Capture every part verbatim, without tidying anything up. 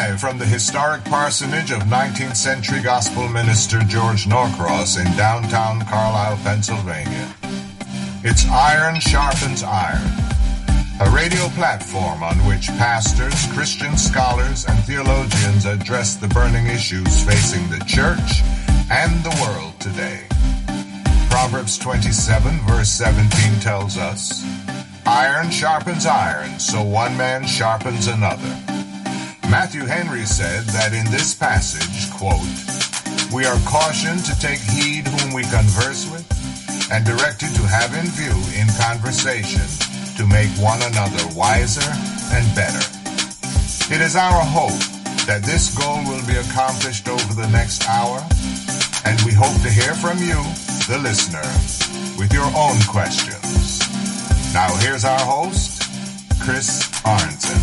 Live from the historic parsonage of nineteenth century gospel minister George Norcross in downtown Carlisle, Pennsylvania. It's Iron Sharpens Iron, a radio platform on which pastors, Christian scholars, and theologians address the burning issues facing the church and the world today. Proverbs twenty-seven, verse seventeen tells us, "Iron sharpens iron, so one man sharpens another." Matthew Henry said that in this passage, quote, "We are cautioned to take heed whom we converse with, and directed to have in view in conversation to make one another wiser and better." It is our hope that this goal will be accomplished over the next hour, and we hope to hear from you, the listener, with your own questions. Now here's our host, Chris Arnzen.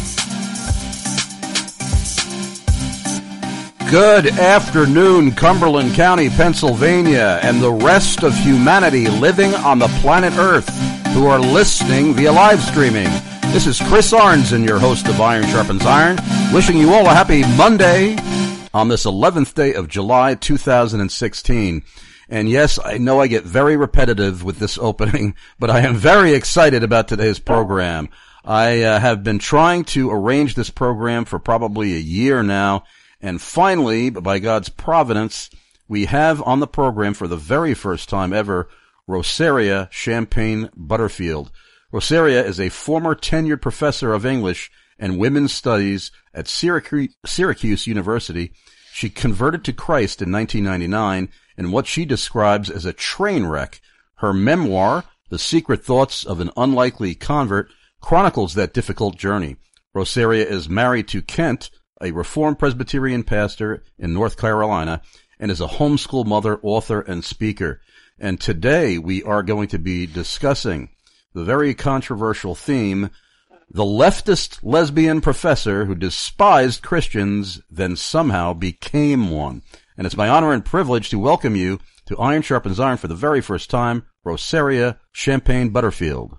Good afternoon, Cumberland County, Pennsylvania, and the rest of humanity living on the planet Earth who are listening via live streaming. This is Chris Arnzen, your host of Iron Sharpens Iron, wishing you all a happy Monday on this eleventh day of July, two thousand sixteen. And yes, I know I get very repetitive with this opening, but I am very excited about today's program. I uh, have been trying to arrange this program for probably a year now, and finally, by God's providence, we have on the program for the very first time ever, Rosaria Champagne Butterfield. Rosaria is a former tenured professor of English and Women's Studies at Syracuse, Syracuse University. She converted to Christ in nineteen ninety-nine in what she describes as a train wreck. Her memoir, The Secret Thoughts of an Unlikely Convert, chronicles that difficult journey. Rosaria is married to Kent, a Reformed Presbyterian pastor in North Carolina, and is a homeschool mother, author, and speaker. And today we are going to be discussing the very controversial theme, the leftist lesbian professor who despised Christians, then somehow became one. And it's my honor and privilege to welcome you to Iron Sharpens Iron for the very first time, Rosaria Champagne Butterfield.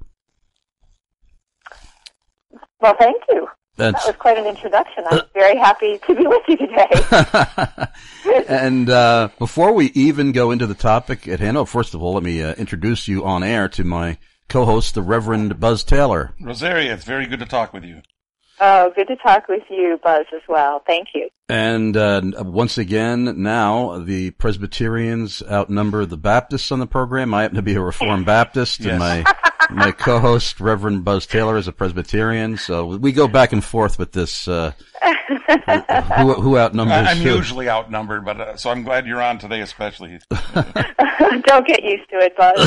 Well, thank you. That's... That was quite an introduction. I'm very happy to be with you today. And uh before we even go into the topic at hand, oh, first of all, let me uh, introduce you on air to my co-host, the Reverend Buzz Taylor. Rosaria, it's very good to talk with you. Oh, good to talk with you, Buzz, as well. Thank you. And uh once again, now the Presbyterians outnumber the Baptists on the program. I happen to be a Reformed Baptist, yes. And my my co-host, Reverend Buzz Taylor, is a Presbyterian. So we go back and forth with this. Uh, who, who outnumbers? I'm who? usually outnumbered, but uh, so I'm glad you're on today, especially. Don't get used to it, Buzz.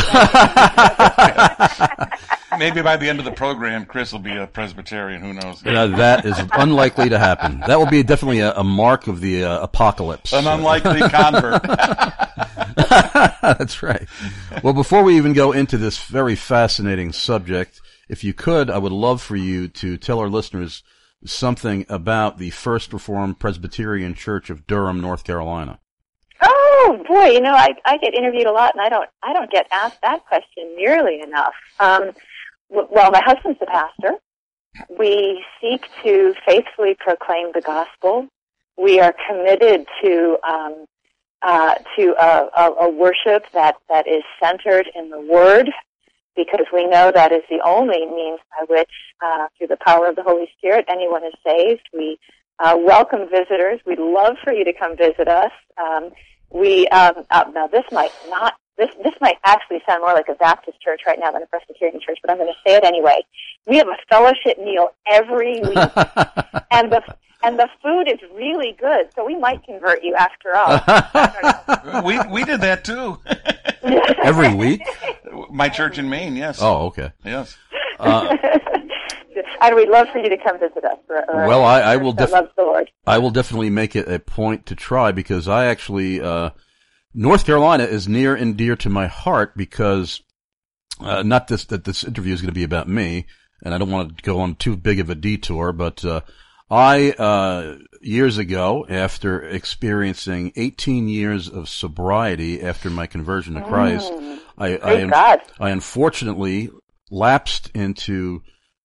Maybe by the end of the program, Chris will be a Presbyterian. Who knows? Yeah, that is unlikely to happen. That will be definitely a, a mark of the uh, apocalypse. An unlikely convert. That's right. Well, before we even go into this very fascinating subject, if you could, I would love for you to tell our listeners something about the First Reformed Presbyterian Church of Durham, North Carolina. Oh boy, you know, I I get interviewed a lot, and I don't I don't get asked that question nearly enough. Um, w- well, my husband's the pastor. We seek to faithfully proclaim the gospel. We are committed to um, uh, to a, a, a worship that, that is centered in the Word, because we know that is the only means by which, uh, through the power of the Holy Spirit, anyone is saved. We uh, welcome visitors. We'd love for you to come visit us. Um, we um, uh, now this might not this this might actually sound more like a Baptist church right now than a Presbyterian church, but I'm going to say it anyway. We have a fellowship meal every week, and the and the food is really good, so we might convert you after all. we we did that too. Every week? My church in Maine, yes. Oh, okay. Yes. Uh, and we'd love for you to come visit us. For, uh, well, I, I will def- loves the Lord. I will definitely make it a point to try, because I actually, uh, North Carolina is near and dear to my heart, because, uh, not this, that this interview is going to be about me, and I don't want to go on too big of a detour, but, uh, I, uh, years ago, after experiencing eighteen years of sobriety after my conversion to Christ, mm. I, I, I unfortunately lapsed into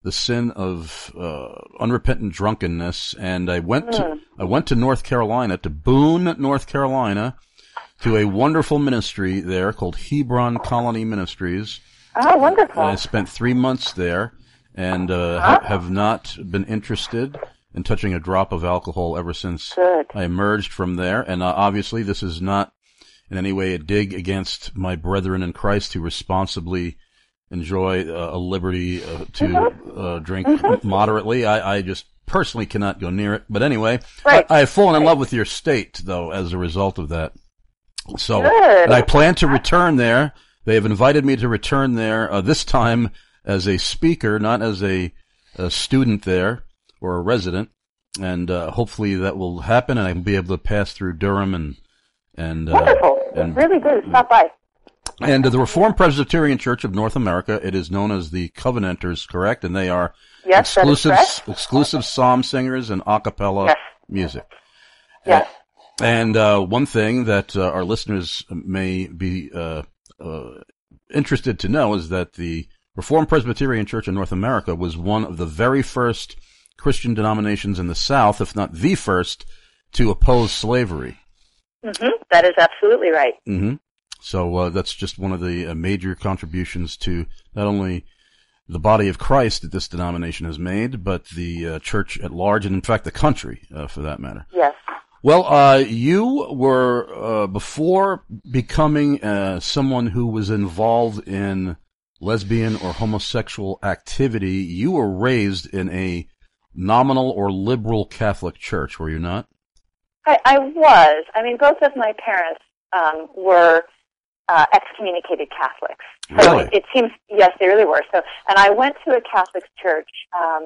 the sin of uh, unrepentant drunkenness, and I went mm. to I went to North Carolina, to Boone, North Carolina, to a wonderful ministry there called Hebron Colony Ministries. Oh, wonderful! I spent three months there, and uh, huh? ha- have not been interested in touching a drop of alcohol ever since Good. I emerged from there. And uh, obviously, this is not in any way a dig against my brethren in Christ who responsibly enjoy uh, a liberty uh, to mm-hmm. uh, drink mm-hmm. moderately. I, I just personally cannot go near it. But anyway, right. I, I have fallen in right. love with your state, though, as a result of that. So, Good. and I plan to return there. They have invited me to return there uh, this time as a speaker, not as a, a student there or a resident. And uh, hopefully that will happen, and I will be able to pass through Durham and and uh, wonderful, and, really good. Stop by. And the Reformed Presbyterian Church of North America, it is known as the Covenanters, correct? And they are yes, exclusive, that is correct. exclusive psalm singers and a cappella yes. music. Yes. Uh, and uh, one thing that uh, our listeners may be uh, uh, interested to know is that the Reformed Presbyterian Church of North America was one of the very first Christian denominations in the South, if not the first, to oppose slavery. Mm-hmm. That is absolutely right. Mm-hmm. So uh, that's just one of the uh, major contributions to not only the body of Christ that this denomination has made, but the uh, church at large, and in fact the country, uh, for that matter. Yes. Well, uh, you were, uh, before becoming uh, someone who was involved in lesbian or homosexual activity, you were raised in a nominal or liberal Catholic church, were you not? I, I was. I mean, both of my parents um, were uh, excommunicated Catholics. So Really? it, it seems, yes, they really were. So, and I went to a Catholic church um,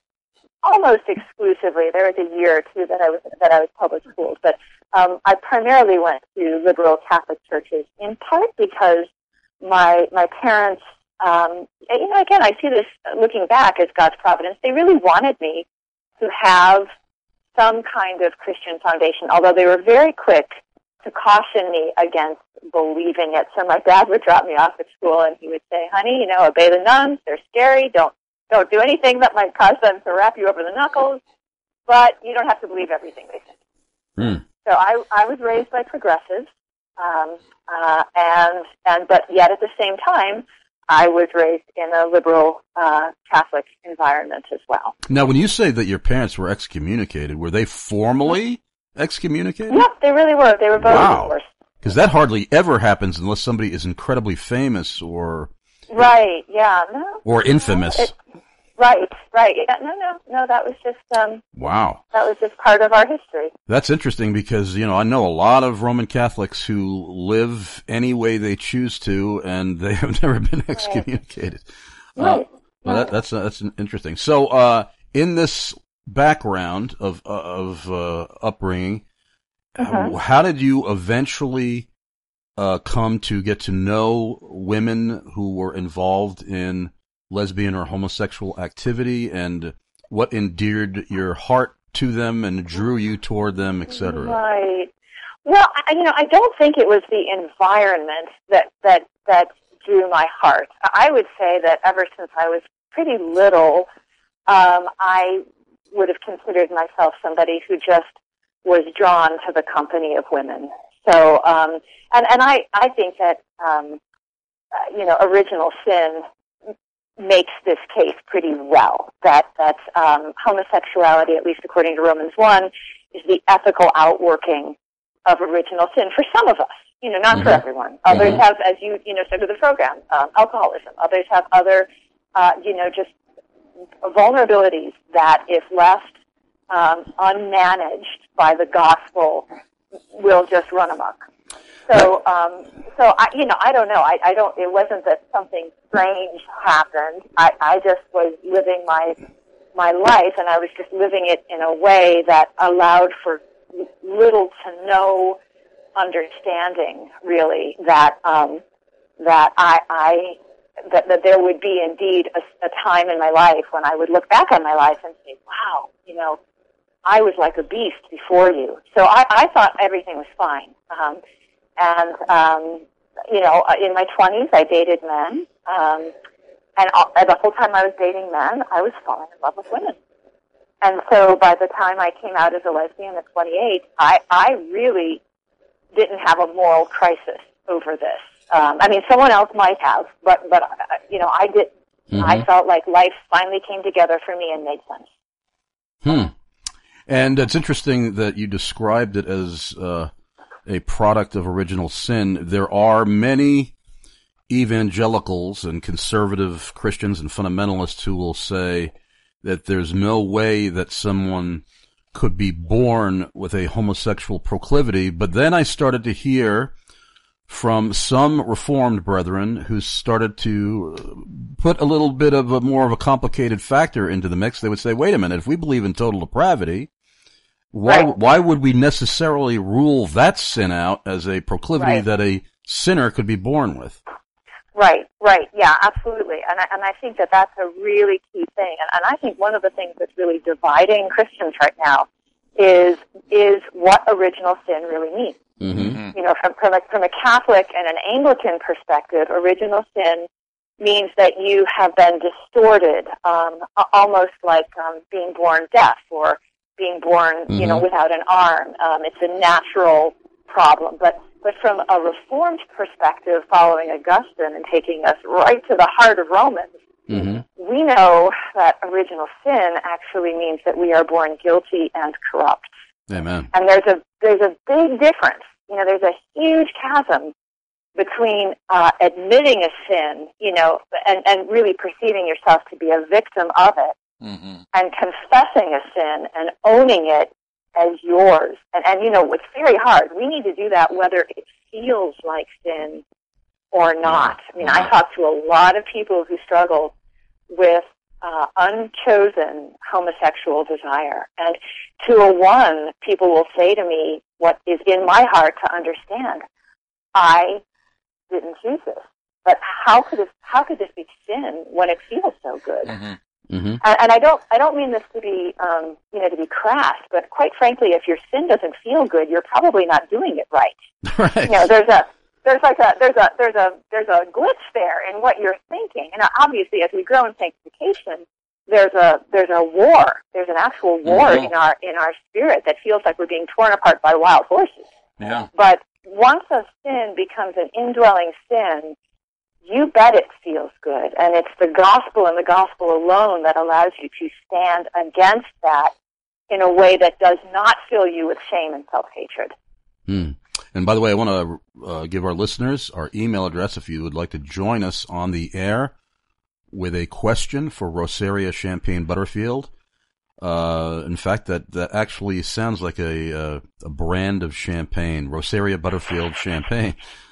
almost exclusively. There was a year or two that I was that I was public schools, but um, I primarily went to liberal Catholic churches. In part because my my parents, um, you know, again, I see this looking back as God's providence. They really wanted me to have some kind of Christian foundation, although they were very quick to caution me against believing it. So my dad would drop me off at school, and he would say, "Honey, you know, obey the nuns. They're scary. Don't don't do anything that might cause them to wrap you over the knuckles. But you don't have to believe everything they say." Hmm. So I I was raised by progressives, um, uh, and and but yet at the same time, I was raised in a liberal uh, Catholic environment as well. Now, when you say that your parents were excommunicated, were they formally excommunicated? Yeah, they really were. They were both, Wow. of course. Because that hardly ever happens unless somebody is incredibly famous or Right, yeah. No, or infamous. it, right, right. Yeah, no, no, no, that was just um, Wow. that was just part of our history. That's interesting because, you know, I know a lot of Roman Catholics who live any way they choose to, and they have never been excommunicated. Right. Uh, well, that, that's uh, that's interesting. So, uh, in this background of uh, of uh, upbringing, Uh-huh. how did you eventually uh, come to get to know women who were involved in lesbian or homosexual activity, and what endeared your heart to them and drew you toward them, et cetera? Right. Well, I, you know, I don't think it was the environment that that that drew my heart. I would say that ever since I was pretty little, um, I would have considered myself somebody who just was drawn to the company of women. So, um, and, and I, I think that, um, uh, you know, original sin makes this case pretty well, that, that um, homosexuality, at least according to Romans one, is the ethical outworking of original sin for some of us, you know, not Mm-hmm. for everyone. Others Mm-hmm. have, as you, you know, said to the program, um, alcoholism. Others have other, uh, you know, just vulnerabilities that, if left um, unmanaged by the gospel, will just run amok. So, um, so I, you know, I don't know. I, I don't. It wasn't that something strange happened. I, I just was living my my life, and I was just living it in a way that allowed for little to no understanding, really, that um, that I, I that, that there would be indeed a, a time in my life when I would look back on my life and say, "Wow, you know, I was like a beast before you." So I, I thought everything was fine. Um, and, um, you know, in my twenties, I dated men. Um, and all, and the whole time I was dating men, I was falling in love with women. And so by the time I came out as a lesbian at twenty-eight, I, I really didn't have a moral crisis over this. Um, I mean, someone else might have, but, but uh, you know, I didn't. Mm-hmm. I felt like life finally came together for me and made sense. Hmm. And it's interesting that you described it as uh, a product of original sin. There are many evangelicals and conservative Christians and fundamentalists who will say that there's no way that someone could be born with a homosexual proclivity. But then I started to hear from some Reformed brethren who started to put a little bit of a more of a complicated factor into the mix. They would say, wait a minute, if we believe in total depravity, why right. why would we necessarily rule that sin out as a proclivity right. that a sinner could be born with? Right, right, yeah, absolutely. And I, and I think that that's a really key thing. And, and I think one of the things that's really dividing Christians right now is is what original sin really means. Mm-hmm. You know, from from a, from a Catholic and an Anglican perspective, original sin means that you have been distorted, um, almost like um, being born deaf or being born, mm-hmm. you know, without an arm. Um, it's a natural problem. But but from a Reformed perspective, following Augustine and taking us right to the heart of Romans, mm-hmm. we know that original sin actually means that we are born guilty and corrupt. Amen. And there's a there's a big difference. You know, there's a huge chasm between uh, admitting a sin, you know, and, and really perceiving yourself to be a victim of it, mm-hmm. and confessing a sin and owning it as yours. And, and, you know, it's very hard. We need to do that whether it feels like sin or not. I mean, I talk to a lot of people who struggle with uh, unchosen homosexual desire. And to a one, people will say to me what is in my heart to understand. I didn't choose this. But how could this, how could this be sin when it feels so good? Mm-hmm. Mm-hmm. And, and I don't, I don't mean this to be, um, you know, to be crass, but quite frankly, if your sin doesn't feel good, you're probably not doing it right. Right. You know, there's a, there's like a, there's a, there's a, there's a glitch there in what you're thinking. And obviously, as we grow in sanctification, there's a, there's a war. There's an actual war mm-hmm. in our, in our spirit that feels like we're being torn apart by wild horses. Yeah. But once a sin becomes an indwelling sin, you bet it feels good. And it's the gospel and the gospel alone that allows you to stand against that in a way that does not fill you with shame and self-hatred. Hmm. And by the way, I want to uh, give our listeners our email address if you would like to join us on the air with a question for Rosaria Champagne Butterfield. Uh, in fact, that, that actually sounds like a, uh, a brand of champagne, Rosaria Butterfield Champagne.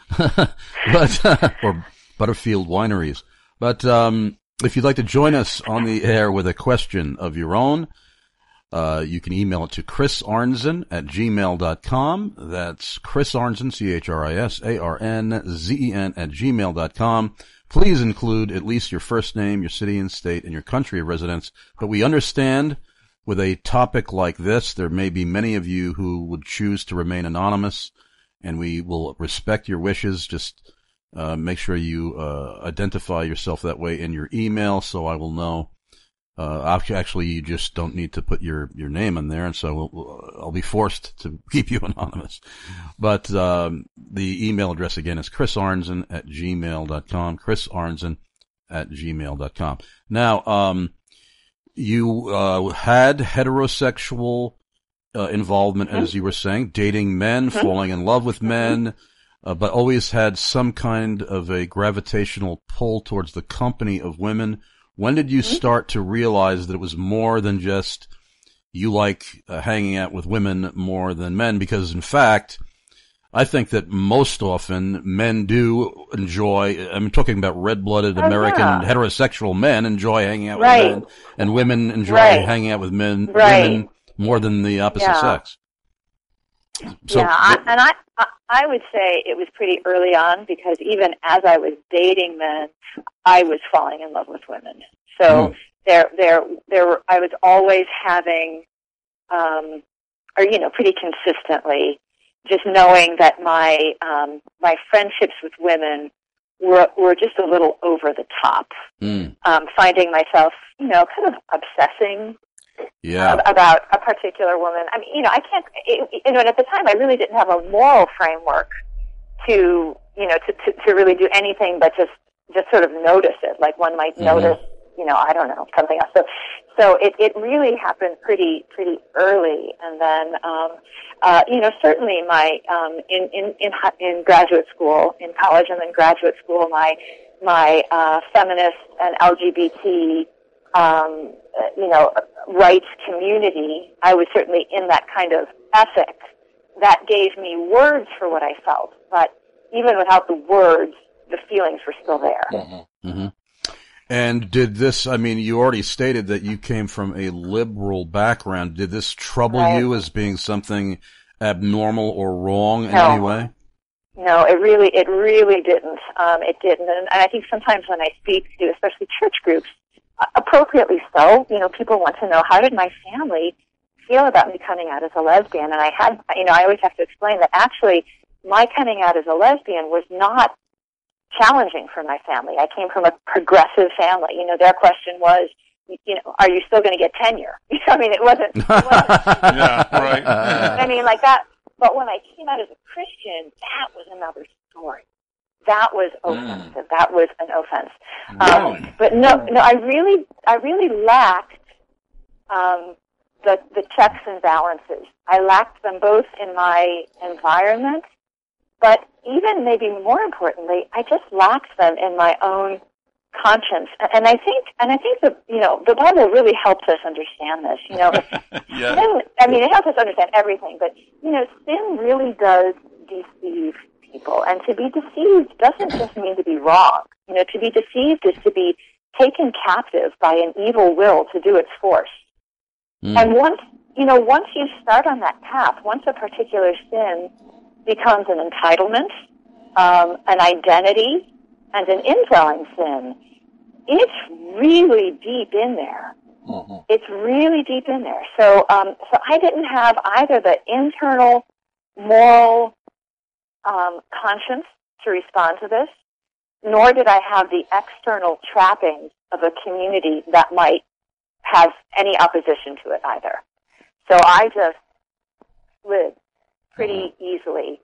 but, uh, or Butterfield Wineries. But, um, if you'd like to join us on the air with a question of your own, uh, you can email it to Chris Arnzen at gmail dot com. That's Chris Arnzen, C H R I S A R N Z E N at gmail dot com. Please include at least your first name, your city and state, and your country of residence. But we understand with a topic like this, there may be many of you who would choose to remain anonymous, and we will respect your wishes. Just uh, make sure you uh, identify yourself that way in your email, so I will know. Uh, actually, you just don't need to put your, your name in there, and so we'll, we'll, I'll be forced to keep you anonymous. But um, the email address again is Chris Arnzen at gmail dot com. Chris Arnzen at gmail dot com. Now, um, you uh, had heterosexual uh, involvement, mm-hmm. as you were saying, dating men, mm-hmm. falling in love with men, uh, but always had some kind of a gravitational pull towards the company of women. When did you start to realize that it was more than just you like uh, hanging out with women more than men? Because, in fact, I think that most often men do enjoy, I'm talking about red-blooded oh, American yeah. heterosexual men enjoy hanging out right. with men, and women enjoy right. hanging out with men, right. women more than the opposite yeah. sex. So, yeah, I, and I, I would say it was pretty early on, because even as I was dating men, I was falling in love with women. So mm. there, there, there were, I was always having, um, or you know, pretty consistently, just knowing that my um, my friendships with women were were just a little over the top. Mm. Um, finding myself, you know, kind of obsessing yeah. ab- about a particular woman. I mean, you know, I can't. It, you know, and at the time, I really didn't have a moral framework to, you know, to, to, to really do anything but just just sort of notice it, like one might mm-hmm. notice, you know, I don't know, something else. So, so it, it really happened pretty pretty early, and then, um, uh, you know, certainly my um, in in in in graduate school, in college, and then graduate school, my my uh, feminist and L G B T, um, you know, rights community. I was certainly in that kind of ethic that gave me words for what I felt, but even without the words, the feelings were still there. Mm-hmm. Mm-hmm. And did this, I mean, you already stated that you came from a liberal background. Did this trouble right. you as being something abnormal or wrong in no. any way? No, it really, it really didn't. Um, it didn't. And, and I think sometimes when I speak to, especially church groups, uh, appropriately so, you know, people want to know, how did my family feel about me coming out as a lesbian? And I had, you know, I always have to explain that actually my coming out as a lesbian was not challenging for my family. I came from a progressive family. You know, their question was, you know, are you still going to get tenure? I mean, it wasn't. It wasn't yeah, right. I mean, like that. But when I came out as a Christian, that was another story. That was offensive. Mm. That was an offense. Really? Um, but no, no, I really, I really lacked um, the the checks and balances. I lacked them both in my environment, but even maybe more importantly, I just lacked them in my own conscience. And I think, and I think that, you know, the Bible really helps us understand this. You know, yeah. sin, I mean, it helps us understand everything, but, you know, sin really does deceive people. And to be deceived doesn't just mean to be wrong. You know, to be deceived is to be taken captive by an evil will to do its force. Mm. And once, you know, once you start on that path, once a particular sin becomes an entitlement, um, an identity, and an indwelling sin, it's really deep in there. Mm-hmm. It's really deep in there. So, um, so I didn't have either the internal moral um, conscience to respond to this, nor did I have the external trappings of a community that might have any opposition to it either. So I just slid pretty mm-hmm. easily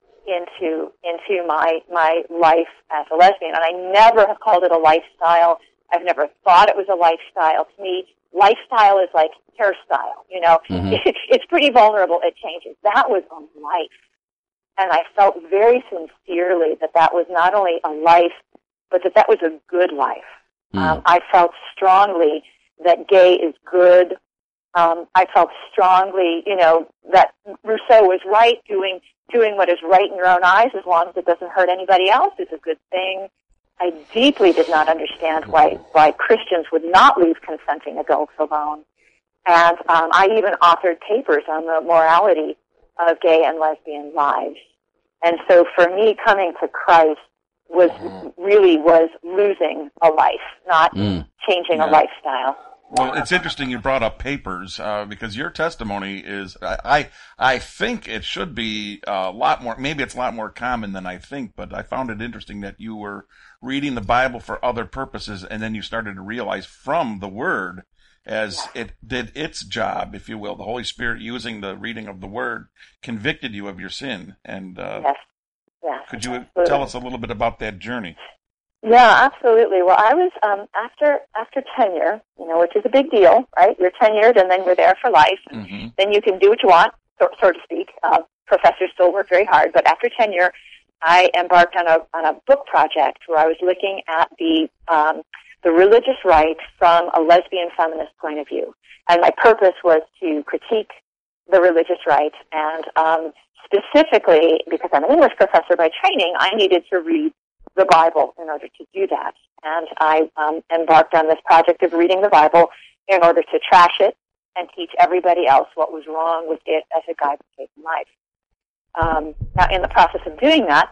into into my my life as a lesbian, and I never have called it a lifestyle. I've never thought it was a lifestyle. To me, lifestyle is like hairstyle. You know, mm-hmm. it, it's pretty vulnerable. It changes. That was a life, and I felt very sincerely that that was not only a life, but that that was a good life. Mm. Um, I felt strongly that gay is good. Um, I felt strongly, you know, that Rousseau was right. Doing doing what is right in your own eyes, as long as it doesn't hurt anybody else, is a good thing. I deeply did not understand why why Christians would not leave consenting adults alone, and um, I even authored papers on the morality of gay and lesbian lives. And so, for me, coming to Christ was really was losing a life, not mm. changing yeah. a lifestyle. Well, it's interesting you brought up papers, uh, because your testimony is, I, I think it should be a lot more, maybe it's a lot more common than I think, but I found it interesting that you were reading the Bible for other purposes, and then you started to realize from the Word, as it did its job, if you will, the Holy Spirit using the reading of the Word convicted you of your sin. And uh, yes. Yes, could you absolutely. tell us a little bit about that journey? Yeah, absolutely. Well, I was, um, after after tenure, you know, which is a big deal, right? You're tenured, and then you're there for life. And mm-hmm. Then you can do what you want, so, so to speak. Uh, professors still work very hard, but after tenure, I embarked on a on a book project where I was looking at the um, the religious right from a lesbian feminist point of view. And my purpose was to critique the religious right, and um, specifically, because I'm an English professor by training, I needed to read the Bible in order to do that. And I um, embarked on this project of reading the Bible in order to trash it and teach everybody else what was wrong with it as a guide to faith and life. Um, now, in the process of doing that,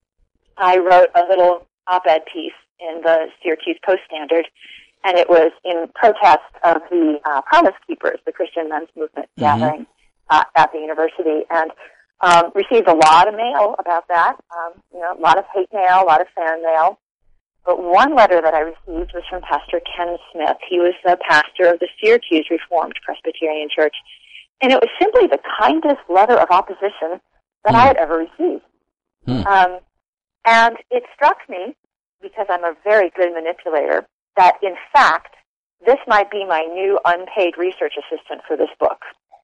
I wrote a little op-ed piece in the Syracuse Post-Standard, and it was in protest of the uh, Promise Keepers, the Christian men's movement mm-hmm. gathering uh, at the university. And Um, received a lot of mail about that, um, you know, a lot of hate mail, a lot of fan mail. But one letter that I received was from Pastor Ken Smith. He was the pastor of the Syracuse Reformed Presbyterian Church. And it was simply the kindest letter of opposition that mm. I had ever received. Mm. Um, and it struck me, because I'm a very good manipulator, that in fact, this might be my new unpaid research assistant for this book.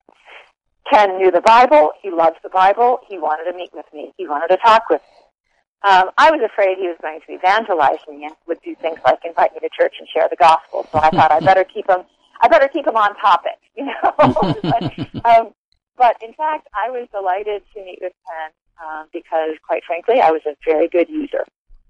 Ken knew the Bible. He loves the Bible. He wanted to meet with me. He wanted to talk with me. Um, I was afraid he was going to evangelize me and would do things like invite me to church and share the gospel. So I thought I better keep him. I better keep him on topic, you know. but, um, but in fact, I was delighted to meet with Ken um, because, quite frankly, I was a very good user.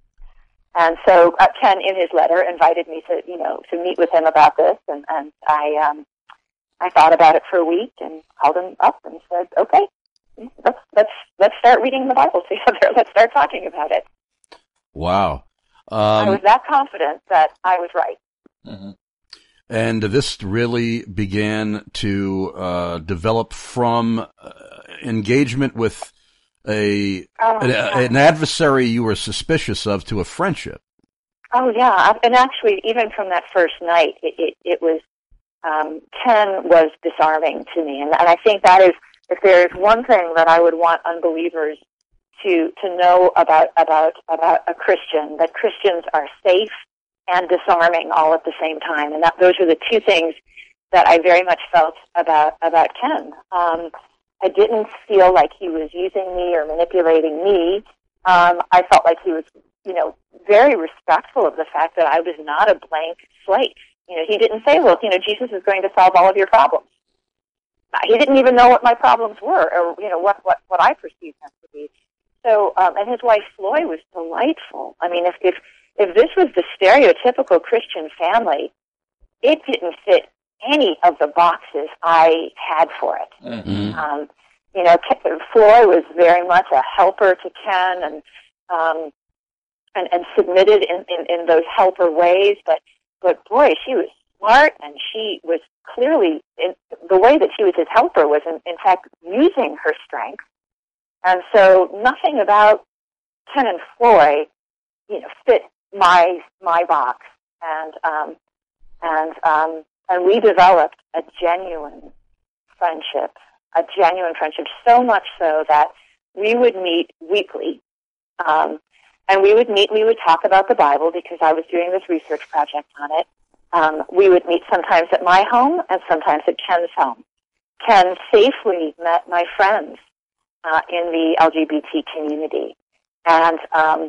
And so uh, Ken, in his letter, invited me to, you know, to meet with him about this, and, and I. Um, I thought about it for a week and called him up and said, okay, let's, let's, let's start reading the Bible together. Let's start talking about it. Wow. Um, I was that confident that I was right. Mm-hmm. And this really began to uh, develop from uh, engagement with a, oh, an, yeah. an adversary you were suspicious of to a friendship. Oh, yeah. And actually, even from that first night, it, it, it was, Um, Ken was disarming to me, and, and I think that is, if there is one thing that I would want unbelievers to to know about about about a Christian, that Christians are safe and disarming all at the same time, and that those are the two things that I very much felt about about Ken. Um, I didn't feel like he was using me or manipulating me. Um, I felt like he was, you know, very respectful of the fact that I was not a blank slate. You know, he didn't say, well, you know, Jesus is going to solve all of your problems. He didn't even know what my problems were, or, you know, what, what, what I perceived them to be. So, um, and his wife, Floy, was delightful. I mean, if, if, if this was the stereotypical Christian family, it didn't fit any of the boxes I had for it. Mm-hmm. Um, you know, Floy was very much a helper to Ken and, um, and, and submitted in, in, in those helper ways, but But boy, she was smart, and she was clearly, in, the way that she was his helper was in, in fact using her strength. And so nothing about Ken and Floy, you know, fit my my box. And um, and um, and we developed a genuine friendship, a genuine friendship, so much so that we would meet weekly. Um, And we would meet, we would talk about the Bible because I was doing this research project on it. Um, we would meet sometimes at my home and sometimes at Ken's home. Ken safely met my friends uh, in the L G B T community. And, um,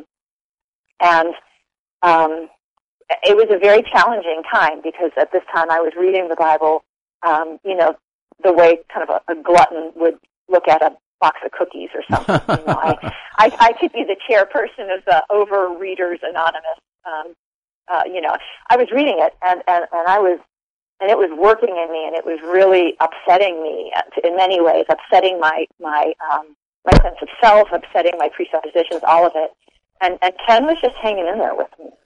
and um, it was a very challenging time because at this time I was reading the Bible, um, you know, the way kind of a, a glutton would look at a box of cookies or something. You know, I, I, I could be the chairperson of the Overreaders Anonymous. Um, uh, you know, I was reading it, and, and, and I was, and it was working in me, and it was really upsetting me in many ways, upsetting my my um, my sense of self, upsetting my presuppositions, all of it. And, and Ken was just hanging in there with me.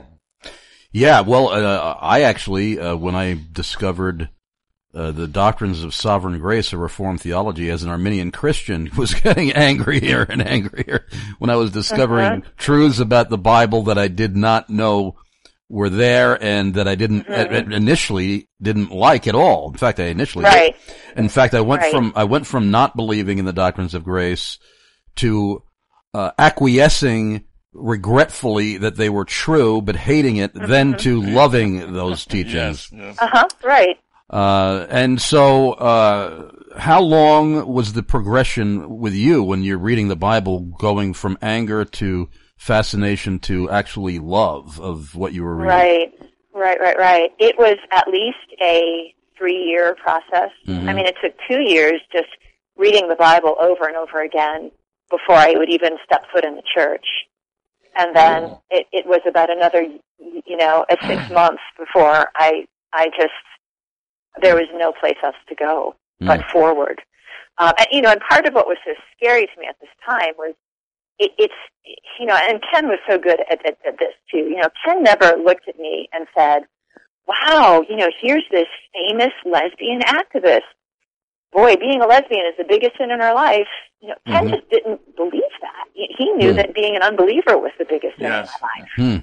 Yeah, well, uh, I actually, uh, when I discovered Uh, the doctrines of sovereign grace or Reformed theology as an Arminian Christian, was getting angrier and angrier when I was discovering uh-huh. truths about the Bible that I did not know were there and that I didn't uh-huh. initially didn't like at all. In fact, I initially right. did. In fact, I went right. from I went from not believing in the doctrines of grace to uh, acquiescing regretfully that they were true, but hating it, uh-huh. then to loving those teachings. Yes, yes. Uh-huh, right. Uh, and so, uh, how long was the progression with you when you're reading the Bible, going from anger to fascination to actually love of what you were reading? Right, right, right, right. It was at least a three-year process. Mm-hmm. I mean, it took two years just reading the Bible over and over again before I would even step foot in the church. And then oh. it, it was about another, you know, a six months before I, I just, there was no place else to go but mm. forward. Um, and, you know, and part of what was so scary to me at this time was it, it's, you know, and Ken was so good at, at, at this too. You know, Ken never looked at me and said, wow, you know, here's this famous lesbian activist. boy, being a lesbian is the biggest sin in her life. You know, Ken Mm-hmm. just didn't believe that. He he knew Mm. that being an unbeliever was the biggest sin Yes. in my life. Hmm.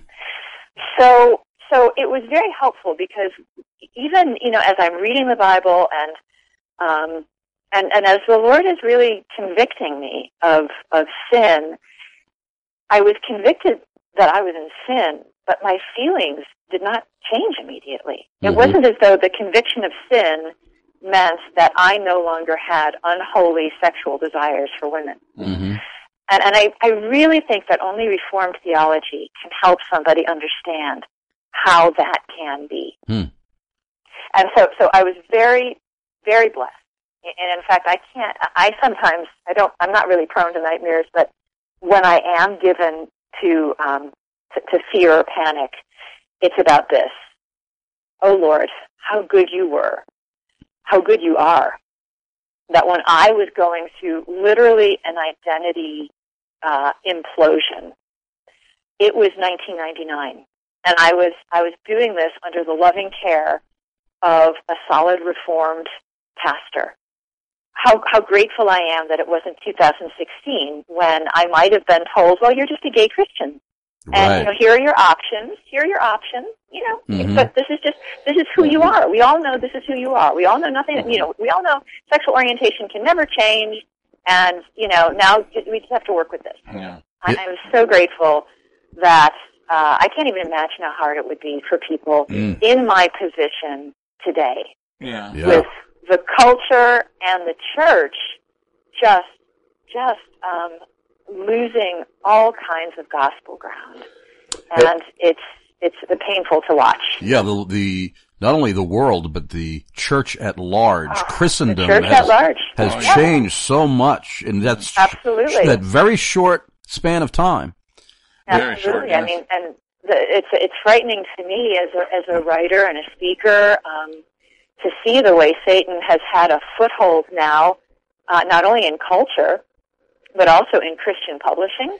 So, so it was very helpful because even, you know, as I'm reading the Bible and, um, and, and as the Lord is really convicting me of, of sin, I was convicted that I was in sin, but my feelings did not change immediately. It Mhm. wasn't as though the conviction of sin meant that I no longer had unholy sexual desires for women. Mm-hmm. And, and I, I really think that only Reformed theology can help somebody understand how that can be. Hmm. And so, so I was very, very blessed. And in fact, I can't, I sometimes, I don't, I'm not really prone to nightmares, but when I am given to, um, to, to fear or panic, it's about this. Oh Lord, how good you were, how good you are. That when I was going through literally an identity uh, implosion, it was nineteen ninety-nine, and I was I was doing this under the loving care of a solid Reformed pastor. How how grateful I am that it wasn't two thousand sixteen when I might have been told, "Well, you're just a gay Christian." And, Right. you know, here are your options. Here are your options. You know, Mhm. but this is just, this is who you are. We all know this is who you are. We all know nothing, you know, we all know sexual orientation can never change. And, you know, now we just have to work with this. Yeah. I, I was so grateful that, uh, I can't even imagine how hard it would be for people Mm. in my position today Yeah. Yeah. with the culture and the church just, just, um, losing all kinds of gospel ground, and it's it's painful to watch. Yeah, the the not only the world but the church at large, Oh, Christendom the church has, at large has Oh, yeah. changed so much in that sh- Absolutely. that very short span of time. Very short, Absolutely. I yes. mean, and the, it's it's frightening to me as a as a writer and a speaker um, to see the way Satan has had a foothold now, uh, not only in culture, but also in Christian publishing,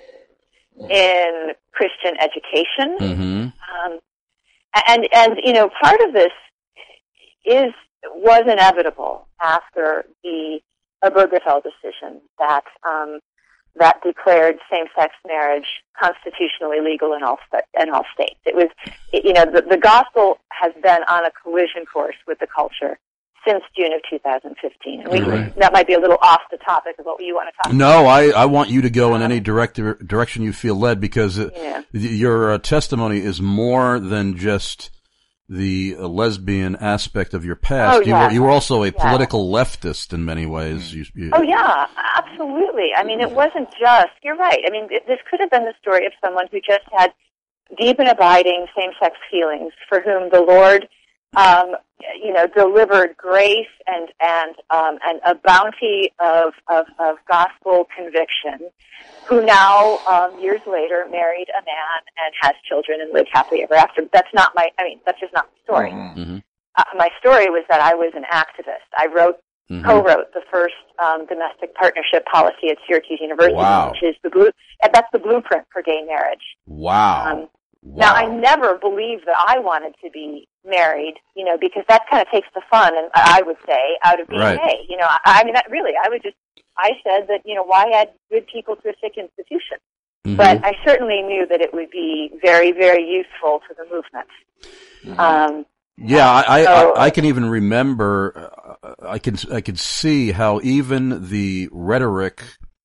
in Christian education. Mm-hmm. Um, and, and, you know, part of this is, was inevitable after the Obergefell decision that, um, that declared same-sex marriage constitutionally legal in all, sta- in all states. It was, it, you know, the, the gospel has been on a collision course with the culture since June of two thousand fifteen. And we, Right. that might be a little off the topic of what you want to talk about. No, I, I want you to go in any direct direction you feel led because uh, Yeah. your uh, testimony is more than just the uh, lesbian aspect of your past. Oh, you yeah. were you were also a Yeah. political leftist in many ways. You, you, Oh yeah, absolutely. I mean, it wasn't just, you're right. I mean, it, this could have been the story of someone who just had deep and abiding same-sex feelings for whom the Lord, um, you know, delivered grace and, and, um, and a bounty of, of, of gospel conviction, who now, um, years later, married a man and has children and lived happily ever after. That's not my, I mean, that's just not the story. Mhm. Mhm. Uh, my story was that I was an activist. I wrote Mhm. co-wrote the first um, domestic partnership policy at Syracuse University, Wow. which is the blue. That's the blueprint for gay marriage. Wow. Um, wow. Now, I never believed that I wanted to be married, you know, because that kind of takes the fun, and I would say, out of being Right. gay. You know, I, I mean, that really, I would just, I said that, you know, why add good people to a sick institution? Mhm. But I certainly knew that it would be very, very useful to the movement. Mhm. Um, Yeah, I, I, So- I, I can even remember, uh, I can, I can see how even the rhetoric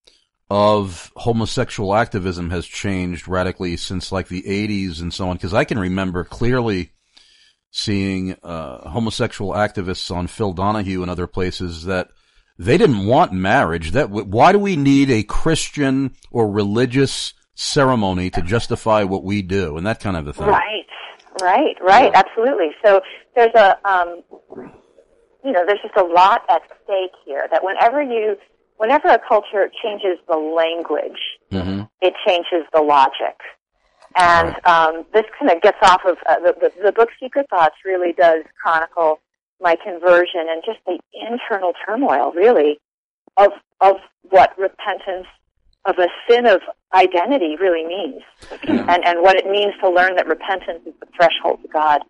of homosexual activism has changed radically since like the eighties and so on, because I can remember clearly seeing, uh, homosexual activists on Phil Donahue and other places that they didn't want marriage. That, why do we need a Christian or religious ceremony to justify what we do and that kind of a thing? Right, right, right, absolutely. So there's a, um, you know, there's just a lot at stake here. That whenever you, whenever a culture changes the language, Mm-hmm. it changes the logic. And um, this kind of gets off of uh, the, the the book Secret Thoughts really does chronicle my conversion and just the internal turmoil, really, of of what repentance of a sin of identity really means, Yeah. and and what it means to learn that repentance is the threshold to God.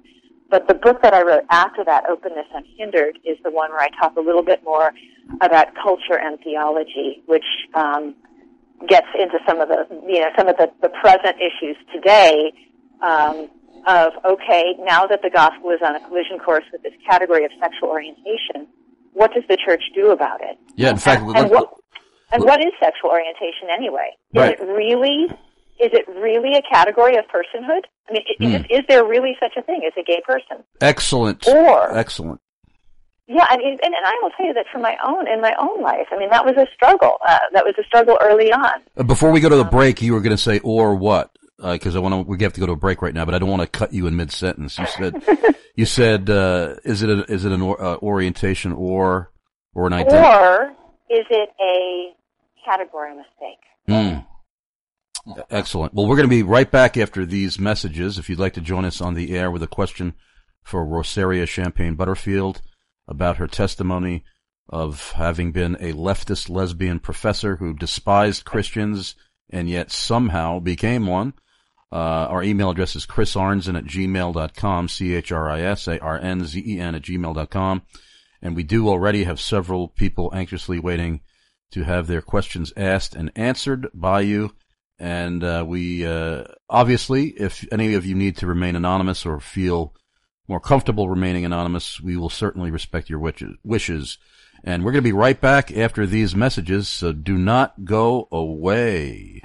But the book that I wrote after that, Openness Unhindered, is the one where I talk a little bit more about culture and theology, which um, gets into some of the, you know, some of the, the present issues today um, of, okay, now that the gospel is on a collision course with this category of sexual orientation, what does the church do about it? Yeah, in fact, and, look, and, what, and what is sexual orientation anyway? Is right. it really, is it really a category of personhood? I mean, mm. is, is there really such a thing as a gay person? Excellent. Or, Excellent. Yeah, and, and and I will tell you that for my own, in my own life, I mean, that was a struggle. Uh, that was a struggle early on. Uh, before we go to the break, you were going to say, or what? Because uh, I want to, we have to go to a break right now, but I don't want to cut you in mid-sentence. You said, you said, uh, is it a, is it an or, uh, orientation or, or an identity? Or is it a category mistake? Mm. Excellent. Well, we're going to be right back after these messages. If you'd like to join us on the air with a question for Rosaria Champagne Butterfield about her testimony of having been a leftist lesbian professor who despised Christians and yet somehow became one. Uh, our email address is chris arnzen at gmail dot com, C H R I S A R N Z E N at gmail dot com. And we do already have several people anxiously waiting to have their questions asked and answered by you. And uh, we, uh, obviously, if any of you need to remain anonymous or feel more comfortable remaining anonymous, we will certainly respect your wishes. And we're going to be right back after these messages, so do not go away.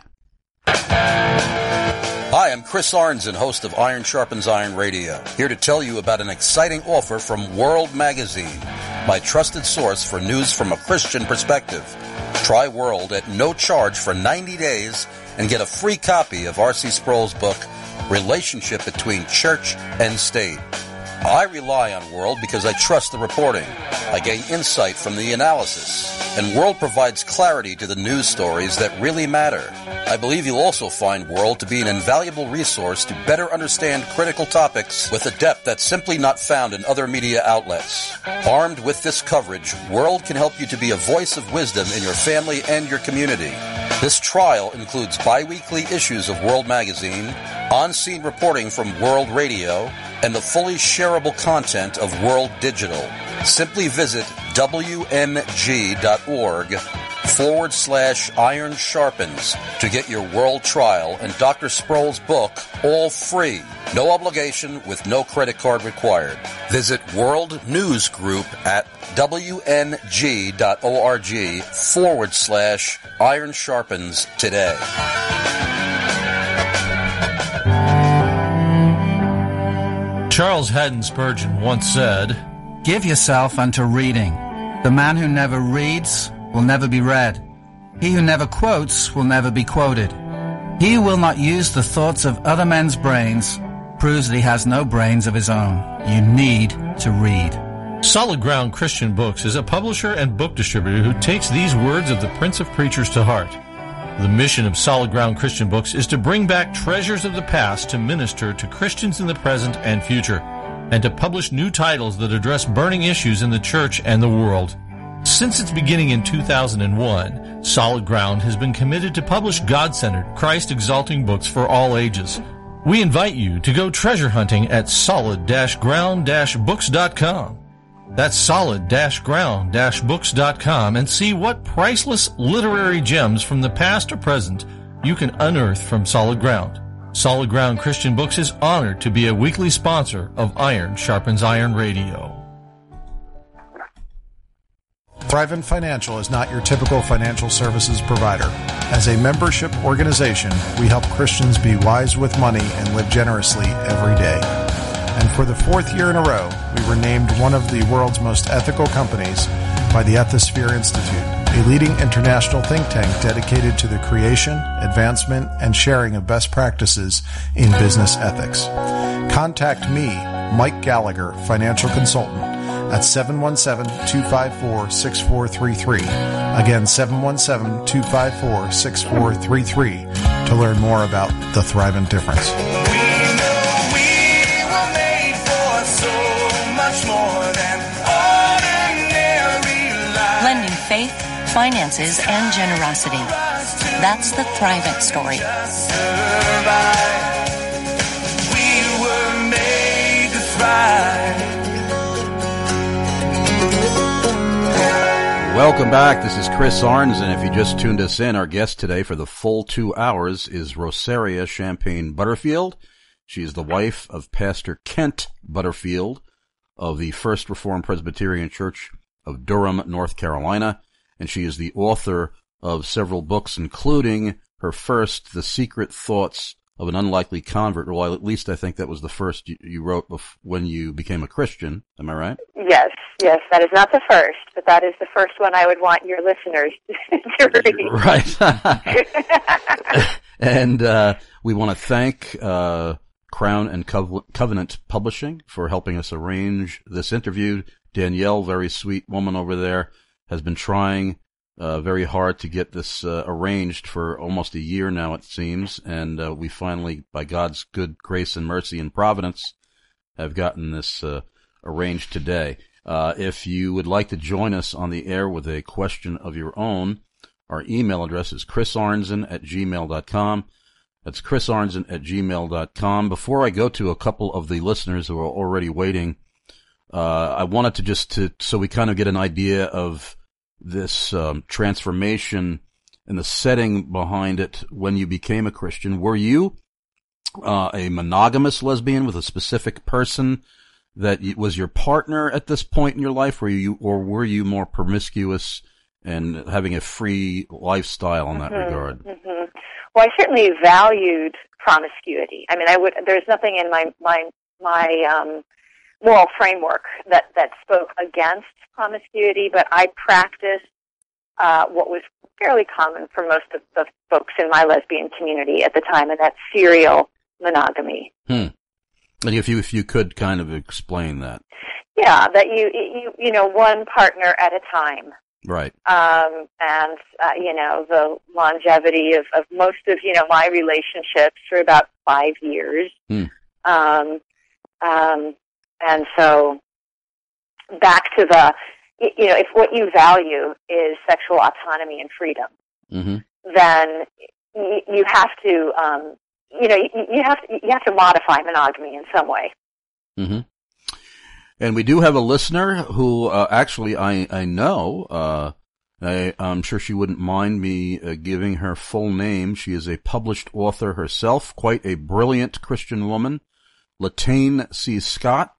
Hi, I'm Chris Arnzen, host of Iron Sharpens Iron Radio, here to tell you about an exciting offer from World Magazine, my trusted source for news from a Christian perspective. Try World at no charge for ninety days and get a free copy of R C Sproul's book, Relationship Between Church and State. I rely on World because I trust the reporting. I gain insight from the analysis. And World provides clarity to the news stories that really matter. I believe you'll also find World to be an invaluable resource to better understand critical topics with a depth that's simply not found in other media outlets. Armed with this coverage, World can help you to be a voice of wisdom in your family and your community. This trial includes bi-weekly issues of World Magazine, on-scene reporting from World Radio, and the fully shareable content of World Digital. Simply visit wmg.org forward slash iron sharpens to get your World trial and Doctor Sproul's book all free. No obligation with no credit card required. Visit World News Group at wmg.org forward slash iron sharpens today. Charles Haddon Spurgeon once said, "Give yourself unto reading. The man who never reads will never be read. He who never quotes will never be quoted. He who will not use the thoughts of other men's brains proves that he has no brains of his own. You need to read." Solid Ground Christian Books is a publisher and book distributor who takes these words of the Prince of Preachers to heart. The mission of Solid Ground Christian Books is to bring back treasures of the past to minister to Christians in the present and future, and to publish new titles that address burning issues in the church and the world. Since its beginning in two thousand one, Solid Ground has been committed to publish God-centered, Christ-exalting books for all ages. We invite you to go treasure hunting at solid ground books dot com. That's solid ground books dot com and see what priceless literary gems from the past or present you can unearth from Solid Ground. Solid Ground Christian Books is honored to be a weekly sponsor of Iron Sharpens Iron Radio. Thrivent Financial is not your typical financial services provider. As a membership organization, we help Christians be wise with money and live generously every day. And for the fourth year in a row, we were named one of the world's most ethical companies by the Ethisphere Institute, a leading international think tank dedicated to the creation, advancement, and sharing of best practices in business ethics. Contact me, Mike Gallagher, financial consultant, at seven one seven, two five four, six four three three. Again, seven one seven, two five four, six four three three to learn more about the Thrivent difference. Blending faith, finances, and generosity. That's the Thrivent story. We were made to thrive. Welcome back. This is Chris Arns, and if you just tuned us in, our guest today for the full two hours is Rosaria Champagne Butterfield. She is the wife of Pastor Kent Butterfield of the First Reformed Presbyterian Church of Durham, North Carolina, and she is the author of several books, including her first, The Secret Thoughts of an Unlikely Convert. Well, at least I think that was the first you, you wrote bef- when you became a Christian. Am I right? Yes, yes, that is not the first, but that is the first one I would want your listeners to read. Right. And uh, we want to thank uh, Crown and Co- Covenant Publishing for helping us arrange this interview. Danielle, very sweet woman over there, has been trying uh, very hard to get this uh, arranged for almost a year now, it seems, and uh, we finally, by God's good grace and mercy and providence, have gotten this uh, arranged today. Uh, if you would like to join us on the air with a question of your own, our email address is chrisarnzen at gmail dot com. That's chrisarnzen at gmail dot com. Before I go to a couple of the listeners who are already waiting, uh, I wanted to just to, so we kind of get an idea of this um, transformation and the setting behind it when you became a Christian. Were you uh, a monogamous lesbian with a specific person that was your partner at this point in your life? Were you, or were you more promiscuous and having a free lifestyle in that mm-hmm, regard? Mm-hmm. Well, I certainly valued promiscuity. I mean, I would. There's nothing in my my my um, moral framework that that spoke against promiscuity, but I practiced uh, what was fairly common for most of the folks in my lesbian community at the time, and that's serial monogamy. Hmm. And if you if you could kind of explain that. Yeah, that you you you know one partner at a time. Right. Um, and, uh, you know, the longevity of, of most of, you know, my relationships for about five years. Hmm. Um, um, and so back to the, you know, if what you value is sexual autonomy and freedom, mm-hmm. then you, you have to, um, you know, you, you have to, you have to modify monogamy in some way. Mm-hmm. And we do have a listener who, uh, actually I, I know, uh, I, I'm sure she wouldn't mind me uh, giving her full name. She is a published author herself, quite a brilliant Christian woman, Latane C. Scott.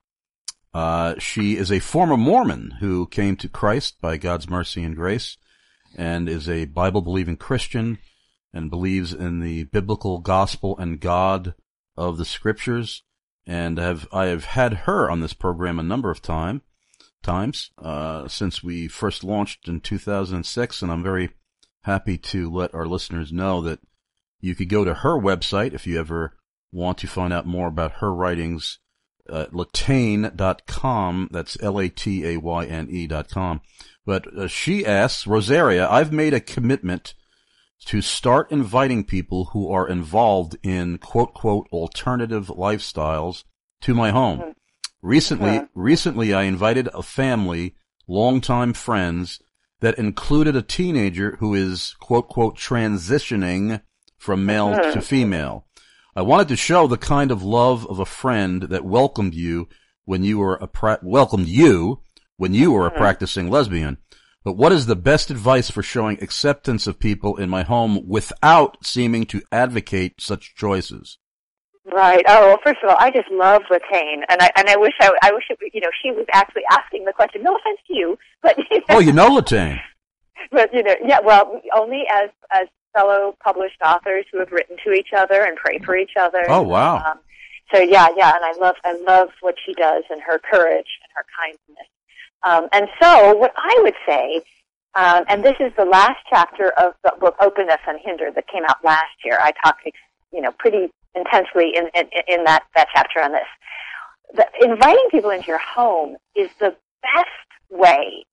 Uh, she is a former Mormon who came to Christ by God's mercy and grace and is a Bible-believing Christian and believes in the biblical gospel and God of the scriptures. And have I have had her on this program a number of time, times uh, since we first launched in two thousand six, and I'm very happy to let our listeners know that you could go to her website if you ever want to find out more about her writings at latane dot com. That's L A T A Y N E dot com. But uh, she asks, Rosaria, I've made a commitment to start inviting people who are involved in quote-quote alternative lifestyles to my home. Mm-hmm. Recently, mm-hmm. recently I invited a family, longtime friends, that included a teenager who is quote-quote transitioning from male mm-hmm. to female. I wanted to show the kind of love of a friend that welcomed you when you were a pra- welcomed you when you were mm-hmm. a practicing lesbian. But what is the best advice for showing acceptance of people in my home without seeming to advocate such choices? Right. Oh, well, first of all, I just love Latane, and I and I wish I, I wish it, you know she was actually asking the question. No offense to you, but you know, oh, you know Latane. But you know, yeah. Well, only as as fellow published authors who have written to each other and pray for each other. Oh, wow. Um, so yeah, yeah, and I love I love what she does and her courage and her kindness. Um, and so what I would say, um, and this is the last chapter of the book Openness Unhindered that came out last year. I talked, you know, pretty intensely in, in, in that, that chapter on this. The, inviting people into your home is the best way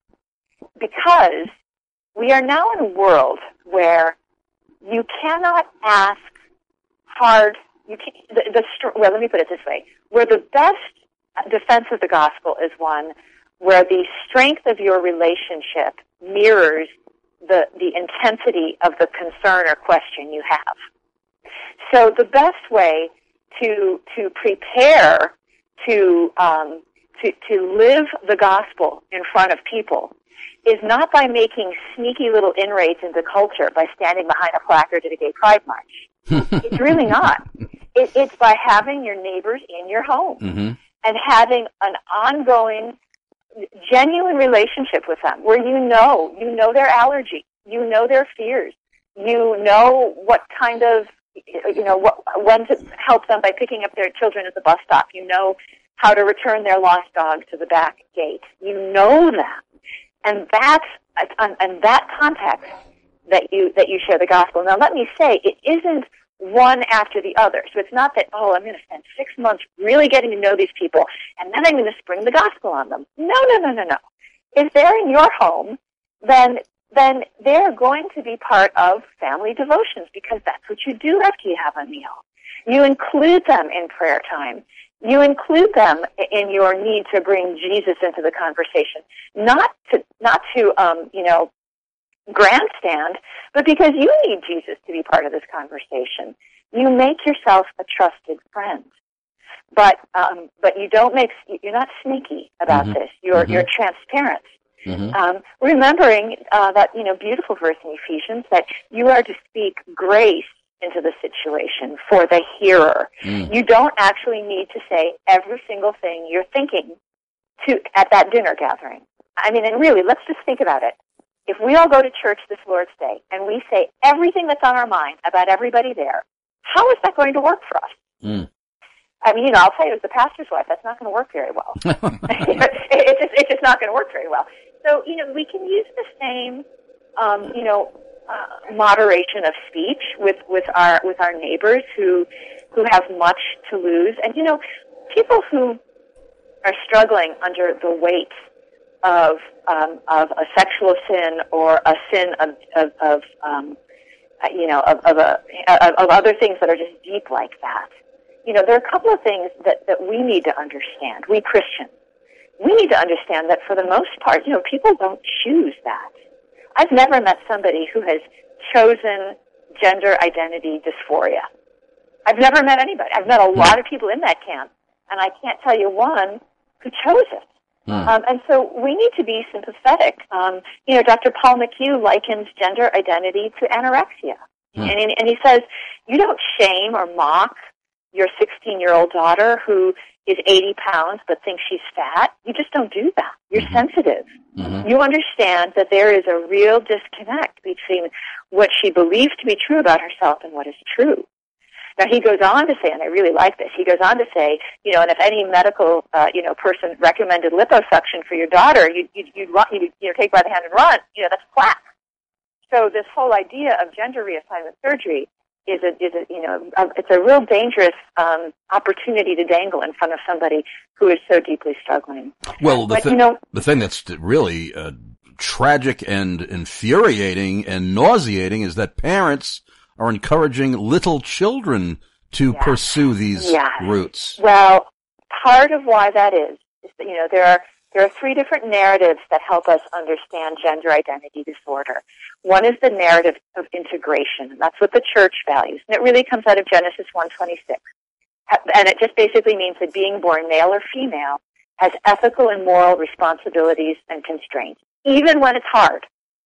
because we are now in a world where you cannot ask hard, you can, the, the, well, let me put it this way, where the best defense of the gospel is one where the strength of your relationship mirrors the, the intensity of the concern or question you have. So the best way to to prepare to um, to to live the gospel in front of people is not by making sneaky little inroads into culture by standing behind a placard at a gay pride march. It's really not. It, it's by having your neighbors in your home Mm-hmm. and having an ongoing, genuine relationship with them where you know, you know their allergy, you know their fears, you know what kind of, you know, what, when to help them by picking up their children at the bus stop. You know how to return their lost dog to the back gate. You know that. And that's, and that context that you, that you share the gospel. Now let me say, it isn't one after the other. So it's not that, oh, I'm going to spend six months really getting to know these people, and then I'm going to spring the gospel on them. No, no, no, no, no. If they're in your home, then then they're going to be part of family devotions because that's what you do after you have a meal. You include them in prayer time. You include them in your need to bring Jesus into the conversation, not to, not to, um, you know, grandstand, but because you need Jesus to be part of this conversation. You make yourself a trusted friend, but um, but you don't make. You're not sneaky about Mm-hmm. this. You're Mm-hmm. you're transparent. Mm-hmm. Um, remembering uh, that you know beautiful verse in Ephesians that you are to speak grace into the situation for the hearer. Mm. You don't actually need to say every single thing you're thinking to at that dinner gathering. I mean, and really, let's just think about it. If we all go to church this Lord's Day and we say everything that's on our mind about everybody there, how is that going to work for us? Mm. I mean, you know, I'll tell you, as the pastor's wife, that's not going to work very well. it, it's, just, it's just not going to work very well. So, you know, we can use the same, um, you know, uh, moderation of speech with, with our with our neighbors who who have much to lose, and you know, people who are struggling under the weight of um, of a sexual sin or a sin of of, of um, you know of of, a, of other things that are just deep like that. You know, there are a couple of things that, that we need to understand. We Christians, we need to understand that for the most part, you know, people don't choose that. I've never met somebody who has chosen gender identity dysphoria. I've never met anybody. I've met a lot of people in that camp, and I can't tell you one who chose it. Hmm. Um, and so we need to be sympathetic. Um, you know, Doctor Paul McHugh likens gender identity to anorexia. Hmm. And, and he says, you don't shame or mock your sixteen-year-old daughter who is eighty pounds but thinks she's fat. You just don't do that. You're Mm-hmm. sensitive. Mm-hmm. You understand that there is a real disconnect between what she believes to be true about herself and what is true. Now, he goes on to say, and I really like this, he goes on to say, you know, and if any medical, uh, you know, person recommended liposuction for your daughter, you'd, you'd, you'd, run, you'd you know, take by the hand and run. You know, that's quack. So this whole idea of gender reassignment surgery is a, is a, you know, a, it's a real dangerous um, opportunity to dangle in front of somebody who is so deeply struggling. Well, the, but, thi- you know, the thing that's really uh, tragic and infuriating and nauseating is that parents are encouraging little children to Yes. pursue these Yes. routes. Well, part of why that is, is that, you know, there are there are three different narratives that help us understand gender identity disorder. One is the narrative of integration, and that's what the church values, and it really comes out of Genesis one twenty-six. And it just basically means that being born male or female has ethical and moral responsibilities and constraints, even when it's hard.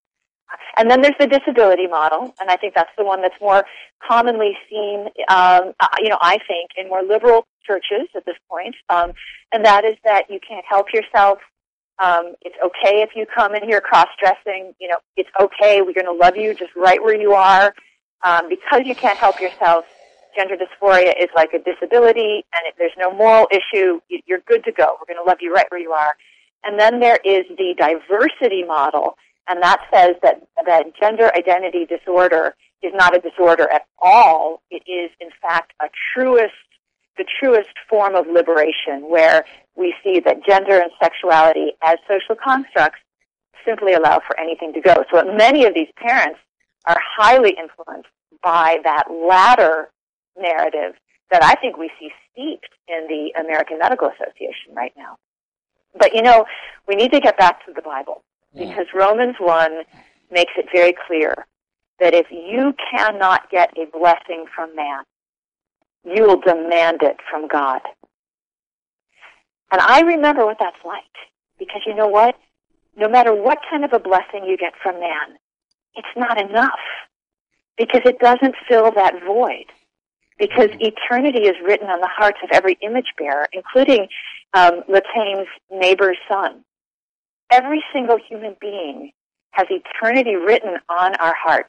And then there's the disability model, and I think that's the one that's more commonly seen, um, uh, you know, I think, in more liberal churches at this point, um, and that is that you can't help yourself. Um, it's okay if you come in here cross-dressing. You know, it's okay. We're going to love you just right where you are. Um, because you can't help yourself, gender dysphoria is like a disability, and it, there's no moral issue. You, you're good to go. We're going to love you right where you are. And then there is the diversity model, and that says that, that gender identity disorder is not a disorder at all. It is, in fact, a truest, the truest form of liberation, where we see that gender and sexuality as social constructs simply allow for anything to go. So many of these parents are highly influenced by that latter narrative that I think we see steeped in the American Medical Association right now. But, you know, we need to get back to the Bible, because Romans one makes it very clear that if you cannot get a blessing from man, you will demand it from God. And I remember what that's like, because you know what? No matter what kind of a blessing you get from man, it's not enough, because it doesn't fill that void. Because eternity is written on the hearts of every image bearer, including um, Lataine's neighbor's son. Every single human being has eternity written on our hearts,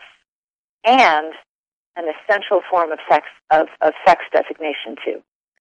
and an essential form of sex of, of sex designation too.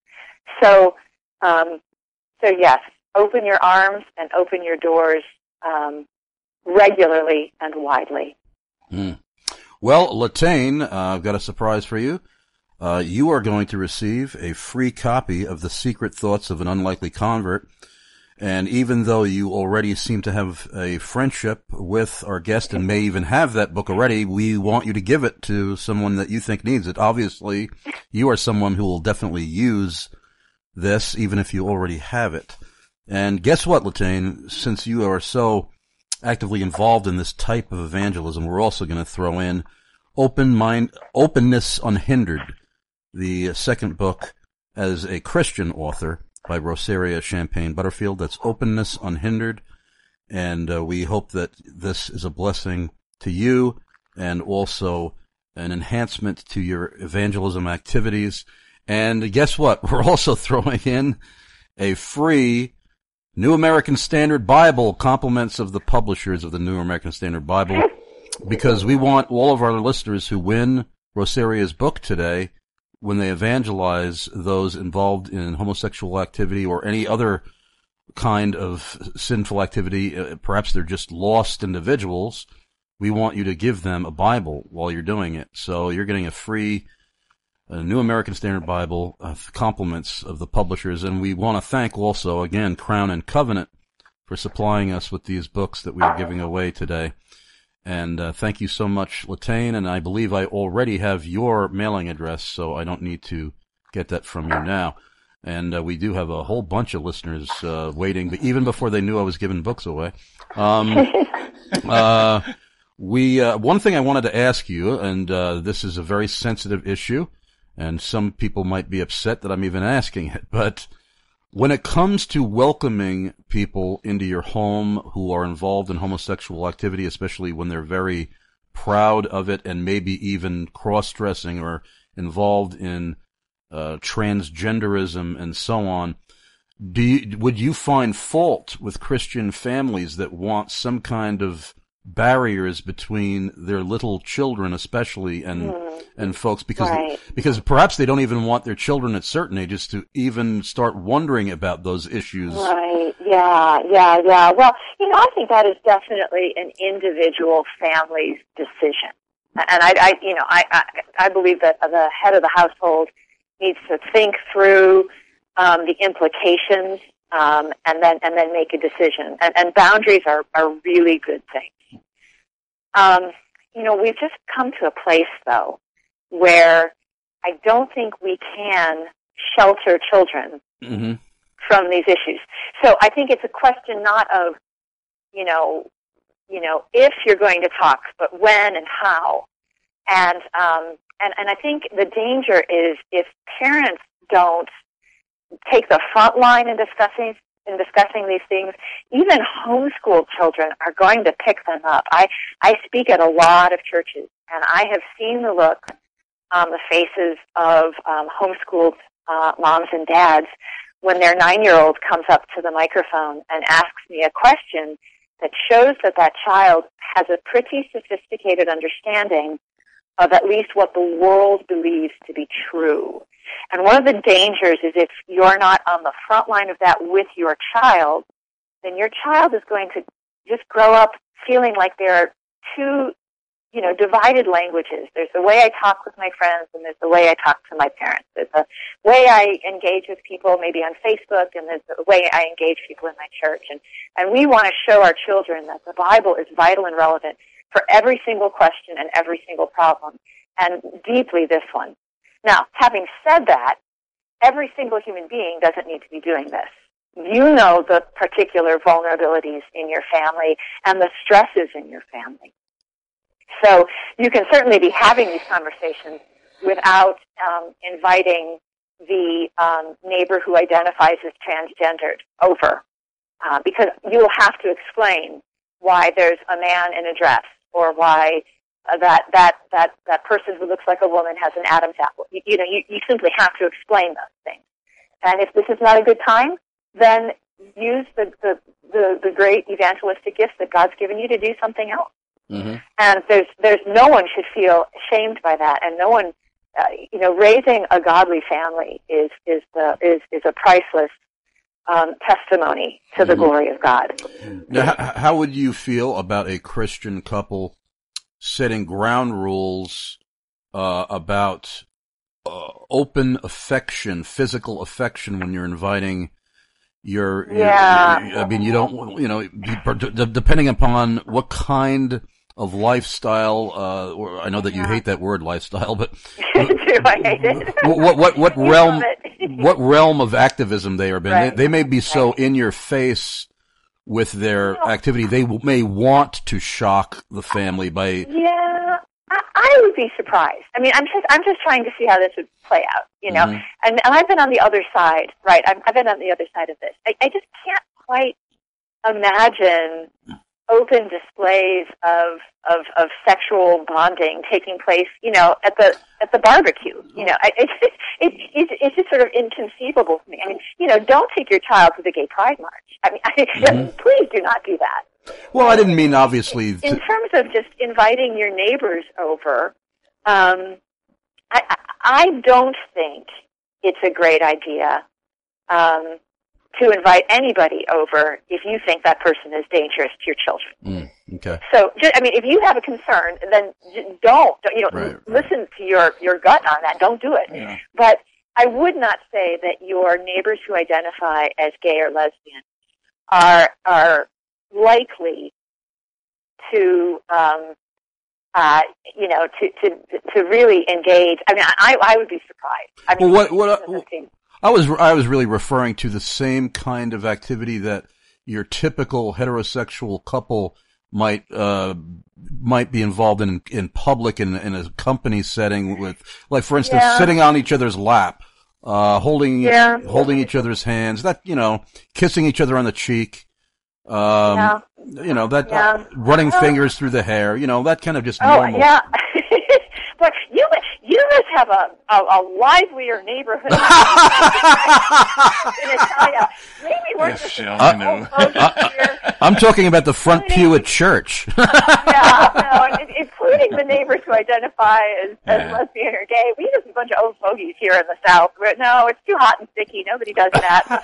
So, um, so yes, open your arms and open your doors um, regularly and widely. Mm. Well, Lataine, uh, I've got a surprise for you. Uh, you are going to receive a free copy of The Secret Thoughts of an Unlikely Convert. And even though you already seem to have a friendship with our guest and may even have that book already, we want you to give it to someone that you think needs it. Obviously, you are someone who will definitely use this, even if you already have it. And guess what, Lataine? Since you are so actively involved in this type of evangelism, we're also going to throw in Open Mind, Openness Unhindered, the second book as a Christian author by Rosaria Champagne Butterfield. That's Openness Unhindered. And uh, we hope that this is a blessing to you and also an enhancement to your evangelism activities. And guess what? We're also throwing in a free New American Standard Bible, compliments of the publishers of the New American Standard Bible, because we want all of our listeners who win Rosaria's book today, when they evangelize those involved in homosexual activity or any other kind of sinful activity, uh, perhaps they're just lost individuals, we want you to give them a Bible while you're doing it. So you're getting a free uh, New American Standard Bible, uh, compliments of the publishers. And we want to thank also, again, Crown and Covenant for supplying us with these books that we are giving away today. And uh, thank you so much, Lataine, and I believe I already have your mailing address, so I don't need to get that from you now. And uh, we do have a whole bunch of listeners uh, waiting, but even before they knew I was giving books away. Um, uh, we uh, one thing I wanted to ask you, and uh, this is a very sensitive issue, and some people might be upset that I'm even asking it, but when it comes to welcoming people into your home who are involved in homosexual activity, especially when they're very proud of it and maybe even cross-dressing or involved in uh, transgenderism and so on, do you, would you find fault with Christian families that want some kind of barriers between their little children, especially, and mm. and folks, because right. because perhaps they don't even want their children at certain ages to even start wondering about those issues? Right. Yeah. Yeah. Yeah. Well, you know, I think that is definitely an individual family's decision, and I, I you know, I, I I believe that the head of the household needs to think through um, the implications, um, and then and then make a decision. And, and boundaries are are really good things. Um, you know, we've just come to a place, though, where I don't think we can shelter children mm-hmm. from these issues. So I think it's a question not of, you know, you know, if you're going to talk, but when and how. And um, and and I think the danger is if parents don't take the front line in discussing in discussing these things, even homeschooled children are going to pick them up. I, I speak at a lot of churches, and I have seen the look on the faces of um, homeschooled uh, moms and dads when their nine-year-old comes up to the microphone and asks me a question that shows that that child has a pretty sophisticated understanding of at least what the world believes to be true. And one of the dangers is if you're not on the front line of that with your child, then your child is going to just grow up feeling like there are two, you know, divided languages. There's the way I talk with my friends, and there's the way I talk to my parents. There's the way I engage with people maybe on Facebook, and there's the way I engage people in my church. And, and we want to show our children that the Bible is vital and relevant for every single question and every single problem, and deeply this one. Now, having said that, every single human being doesn't need to be doing this. You know the particular vulnerabilities in your family and the stresses in your family. So you can certainly be having these conversations without um, inviting the um, neighbor who identifies as transgendered over, uh, because you will have to explain why there's a man in a dress, or why uh, that that that that person who looks like a woman has an Adam's apple. You, you know, you, you simply have to explain those things. And if this is not a good time, then use the the, the, the great evangelistic gifts that God's given you to do something else. Mm-hmm. And there's there's no one should feel ashamed by that, and no one, uh, you know, raising a godly family is is the is is a priceless um, testimony to the mm-hmm. glory of God. Now, how, how would you feel about a Christian couple setting ground rules uh, about uh, open affection, physical affection, when you're inviting your, your yeah. Your, I mean, you don't, you know, depending upon what kind of lifestyle, uh, or I know that you yeah. hate that word, lifestyle, but do I hate it? what what what realm what realm of activism they are in? Right. They, they may be so right. in your face with their activity, they may want to shock the family by. Yeah, I, I would be surprised. I mean, I'm just I'm just trying to see how this would play out, you know. Mm-hmm. And, and I've been on the other side, right? I've, I've been on the other side of this. I, I just can't quite imagine open displays of, of of sexual bonding taking place, you know, at the at the barbecue. You know, I, it's it, it, it's just sort of inconceivable to me. I mean, you know, don't take your child to the gay pride march. I mean, I, mm-hmm. please do not do that. Well, I didn't mean obviously. To... In terms of just inviting your neighbors over, um, I, I I don't think it's a great idea. Um, to invite anybody over if you think that person is dangerous to your children. Mm, okay. So, I mean, if you have a concern, then don't, don't you know, right, listen right. to your, your gut on that. Don't do it. Yeah. But I would not say that your neighbors who identify as gay or lesbian are are likely to, um, uh, you know, to, to to really engage. I mean, I I would be surprised. I mean, well, what what? I was I was really referring to the same kind of activity that your typical heterosexual couple might uh might be involved in in public in in a company setting, with, like, for instance, yeah. sitting on each other's lap, uh holding yeah. holding each other's hands, that, you know, kissing each other on the cheek, um yeah. you know, that yeah. uh, running oh. fingers through the hair, you know, that kind of just oh, normal. Yeah. But you you must have a, a, a livelier neighborhood in Italia. Maybe we're yes, just uh, I know. Uh, I'm talking about the front pew at church. yeah, no, including the neighbors who identify as, as yeah. lesbian or gay. We have a bunch of old fogies here in the South. We're, no, it's too hot and sticky. Nobody does that.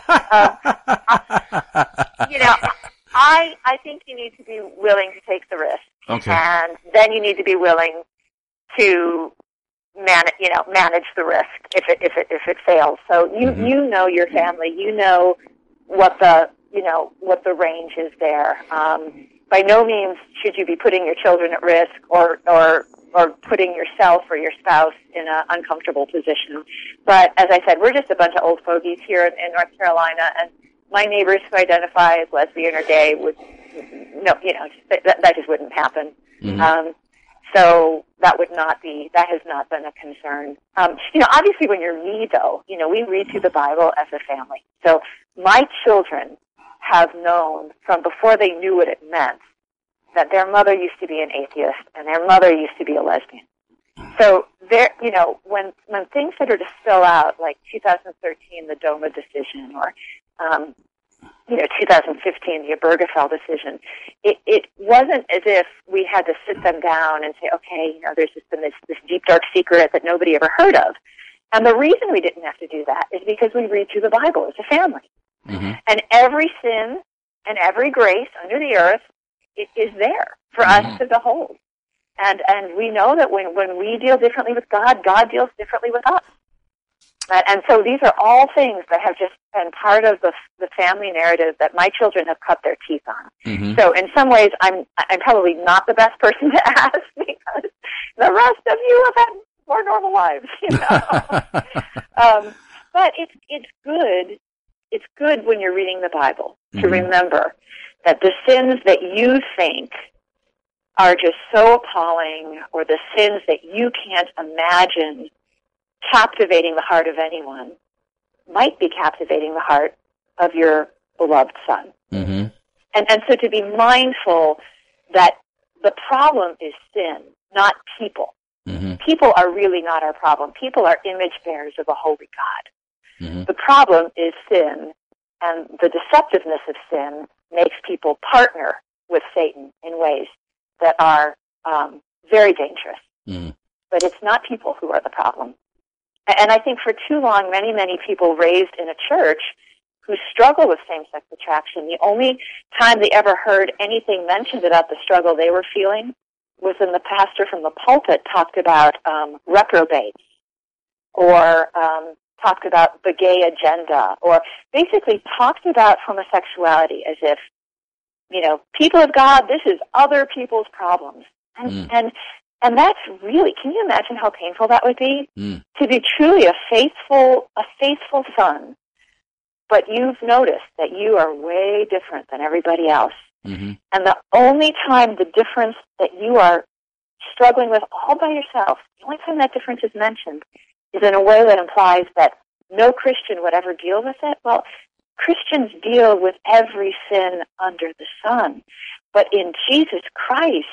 um, you know, I I think you need to be willing to take the risk. Okay. And then you need to be willing to manage, you know, manage the risk if it if it if it fails. So you mm-hmm. you know your family, you know what the you know what the range is there. Um, by no means should you be putting your children at risk, or or or putting yourself or your spouse in an uncomfortable position. But as I said, we're just a bunch of old fogies here in, in North Carolina, and my neighbors who identify as lesbian or gay would no, you know, that, that just wouldn't happen. Mm-hmm. Um, So that would not be, that has not been a concern. Um, you know, obviously when you're me, though, you know, we read through the Bible as a family. So my children have known from before they knew what it meant that their mother used to be an atheist and their mother used to be a lesbian. So there, you know, when, when things started to spill out, like two thousand thirteen, the DOMA decision, or, um, you know, two thousand fifteen, the Obergefell decision, it, it wasn't as if we had to sit them down and say, okay, you know, there's just been this, this deep, dark secret that nobody ever heard of. And the reason we didn't have to do that is because we read through the Bible as a family. Mm-hmm. And every sin and every grace under the earth, it is there for mm-hmm. us to behold. And and we know that when, when we deal differently with God, God deals differently with us. And, and so these are all things that have just been part of the the family narrative that my children have cut their teeth on. Mm-hmm. So in some ways, I'm I'm probably not the best person to ask, because the rest of you have had more normal lives, you know. um, but it's it's good. It's good when you're reading the Bible to mm-hmm. remember that the sins that you think are just so appalling, or the sins that you can't imagine captivating the heart of anyone, might be captivating the heart of your beloved son. Mm-hmm. And, and so to be mindful that the problem is sin, not people. Mm-hmm. People are really not our problem. People are image bearers of a holy God. Mm-hmm. The problem is sin, and the deceptiveness of sin makes people partner with Satan in ways that are um, very dangerous. Mm-hmm. But it's not people who are the problem. And I think for too long, many, many people raised in a church who struggle with same-sex attraction, the only time they ever heard anything mentioned about the struggle they were feeling was when the pastor from the pulpit talked about um, reprobates, or um, talked about the gay agenda, or basically talked about homosexuality as if, you know, people of God, this is other people's problems. And, mm. and, and that's really, can you imagine how painful that would be? Mm. To be truly a faithful, a faithful son, but you've noticed that you are way different than everybody else. Mm-hmm. And the only time the difference that you are struggling with all by yourself, the only time that difference is mentioned is in a way that implies that no Christian would ever deal with it. Well, Christians deal with every sin under the sun. But in Jesus Christ,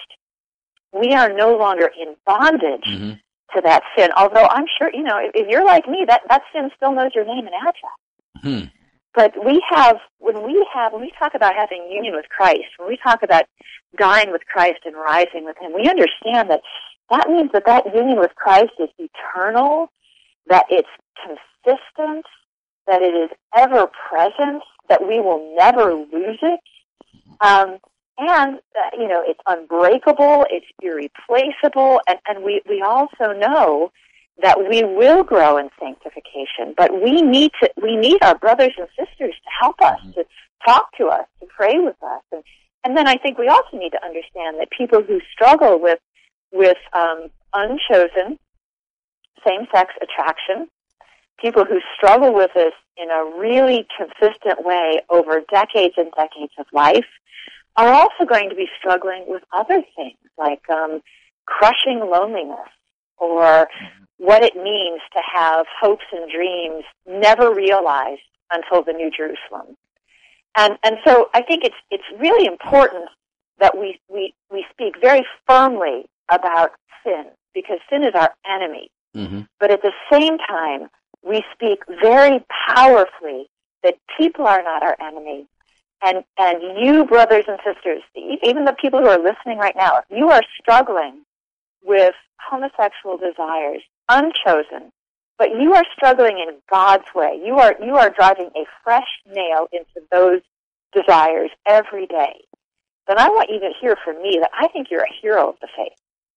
we are no longer in bondage mm-hmm. to that sin. Although I'm sure, you know, if, if you're like me, that, that sin still knows your name and address. Hmm. But we have, when we have, when we talk about having union with Christ, when we talk about dying with Christ and rising with Him, we understand that that means that that union with Christ is eternal, that it's consistent, that it is ever present, that we will never lose it, um, and uh, you know, it's unbreakable, it's irreplaceable, and, and we, we also know that we will grow in sanctification, but we need to, we need our brothers and sisters to help us, to talk to us, to pray with us. And, and then I think we also need to understand that people who struggle with, with um, unchosen same-sex attraction, people who struggle with this in a really consistent way over decades and decades of life, are also going to be struggling with other things like um, crushing loneliness, or what it means to have hopes and dreams never realized until the New Jerusalem. And and so I think it's it's really important that we, we, we speak very firmly about sin, because sin is our enemy. Mm-hmm. But at the same time, we speak very powerfully that people are not our enemy. And and you, brothers and sisters, even the people who are listening right now, if you are struggling with homosexual desires, unchosen, but you are struggling in God's way. You are you are driving a fresh nail into those desires every day. Then I want you to hear from me that I think you're a hero of the faith.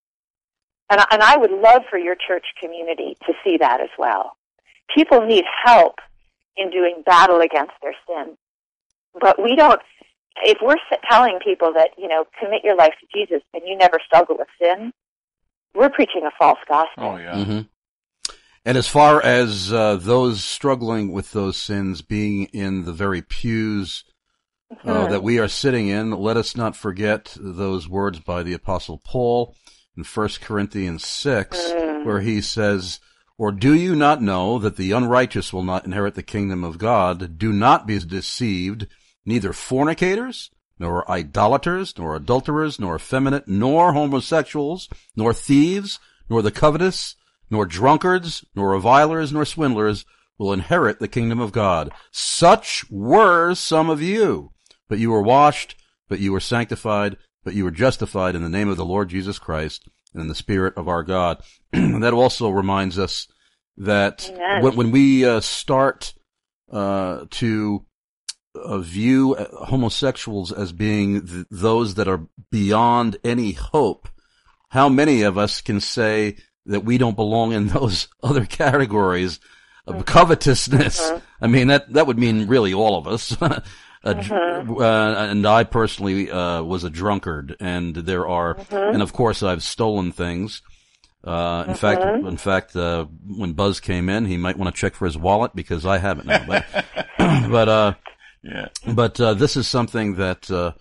And, and I would love for your church community to see that as well. People need help in doing battle against their sin. But we don't, if we're telling people that, you know, commit your life to Jesus and you never struggle with sin, we're preaching a false gospel. Oh, yeah. Mm-hmm. And as far as uh, those struggling with those sins being in the very pews uh, mm-hmm. that we are sitting in, let us not forget those words by the Apostle Paul in First Corinthians six, mm. where he says, "Or do you not know that the unrighteous will not inherit the kingdom of God? Do not be deceived, neither fornicators, nor idolaters, nor adulterers, nor effeminate, nor homosexuals, nor thieves, nor the covetous, nor drunkards, nor revilers, nor swindlers will inherit the kingdom of God. Such were some of you, but you were washed, but you were sanctified, but you were justified in the name of the Lord Jesus Christ and in the Spirit of our God." That also reminds us that when, when we uh, start uh, to uh, view homosexuals as being th- those that are beyond any hope, how many of us can say that we don't belong in those other categories of mm-hmm. covetousness? Mm-hmm. I mean, that that would mean really all of us. a, mm-hmm. uh, and I personally uh, was a drunkard, and there are, mm-hmm. and of course I've stolen things. Uh, in mm-hmm. fact, in fact, uh, when Buzz came in, he might want to check for his wallet because I haven't now. But, but, uh, yeah. but, uh, this is something that, uh,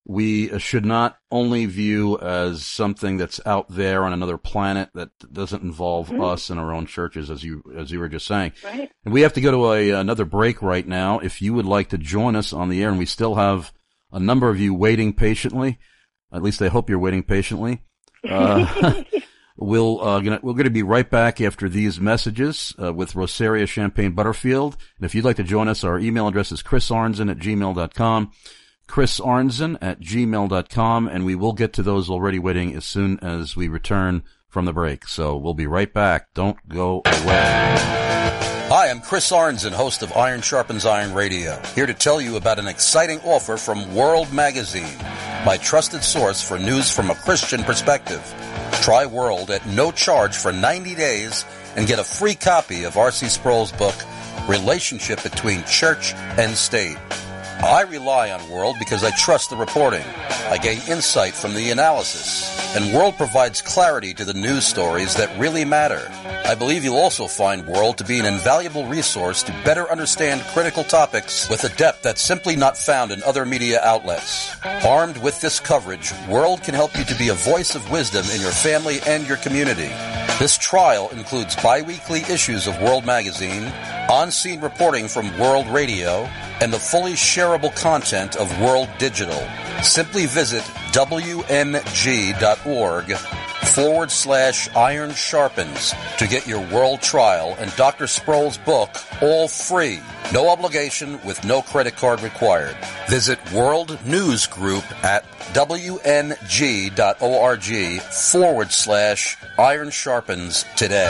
we should not only view as something that's out there on another planet that doesn't involve mm-hmm. us and our own churches, as you as you were just saying. Right. And we have to go to a, another break right now. If you would like to join us on the air, and we still have a number of you waiting patiently, at least I hope you're waiting patiently, uh, we'll, uh, gonna, we're going to be right back after these messages uh, with Rosaria Champagne Butterfield. And if you'd like to join us, our email address is chris arnzen at gmail dot com. chris arnzen at gmail dot com, and we will get to those already waiting as soon as we return from the break. So we'll be right back. Don't go away. Hi, I'm Chris Arnzen, host of Iron Sharpens Iron Radio, here to tell you about an exciting offer from World Magazine, my trusted source for news from a Christian perspective. Try World at no charge for ninety days and get a free copy of R C Sproul's book, Relationship Between Church and State. I rely on World because I trust the reporting. I gain insight from the analysis. And World provides clarity to the news stories that really matter. I believe you'll also find World to be an invaluable resource to better understand critical topics with a depth that's simply not found in other media outlets. Armed with this coverage, World can help you to be a voice of wisdom in your family and your community. This trial includes bi-weekly issues of World Magazine, on-scene reporting from World Radio, and the fully shareable content of World Digital. Simply visit wmg.org forward slash iron sharpens to get your World trial and Doctor Sproul's book all free. No obligation with no credit card required. Visit World News Group at wng.org forward slash iron sharpens today.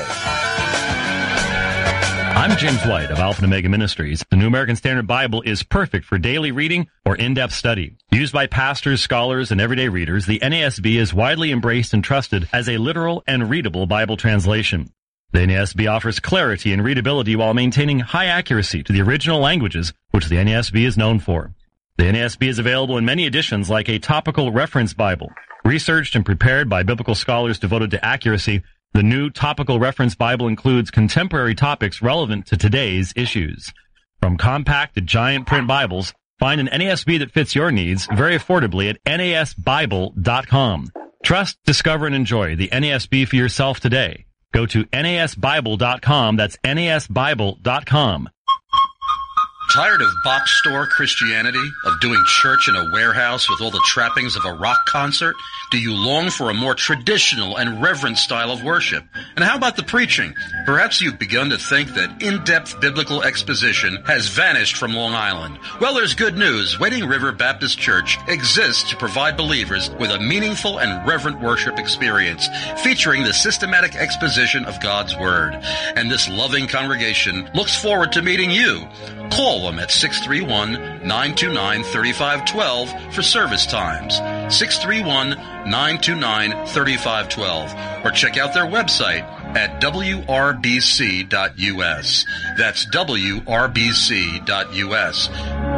I'm James White of Alpha and Omega Ministries. The New American Standard Bible is perfect for daily reading or in-depth study. Used by pastors, scholars, and everyday readers, the N A S B is widely embraced and trusted as a literal and readable Bible translation. The N A S B offers clarity and readability while maintaining high accuracy to the original languages, which the N A S B is known for. The N A S B is available in many editions like a topical reference Bible. Researched and prepared by biblical scholars devoted to accuracy, the new Topical Reference Bible includes contemporary topics relevant to today's issues. From compact to giant print Bibles, find an N A S B that fits your needs very affordably at N A S Bible dot com. Trust, discover, and enjoy the N A S B for yourself today. Go to N A S Bible dot com. That's N A S Bible dot com. Tired of box store Christianity, of doing church in a warehouse with all the trappings of a rock concert? Do you long for a more traditional and reverent style of worship? And how about the preaching? Perhaps you've begun to think that in-depth biblical exposition has vanished from Long Island. Well, there's good news. Wading River Baptist Church exists to provide believers with a meaningful and reverent worship experience, featuring the systematic exposition of God's Word. And this loving congregation looks forward to meeting you. Call them at six three one, nine two nine, three five one two for service times. six three one, nine two nine, three five one two. Or check out their website at w r b c dot u s. That's w r b c dot u s.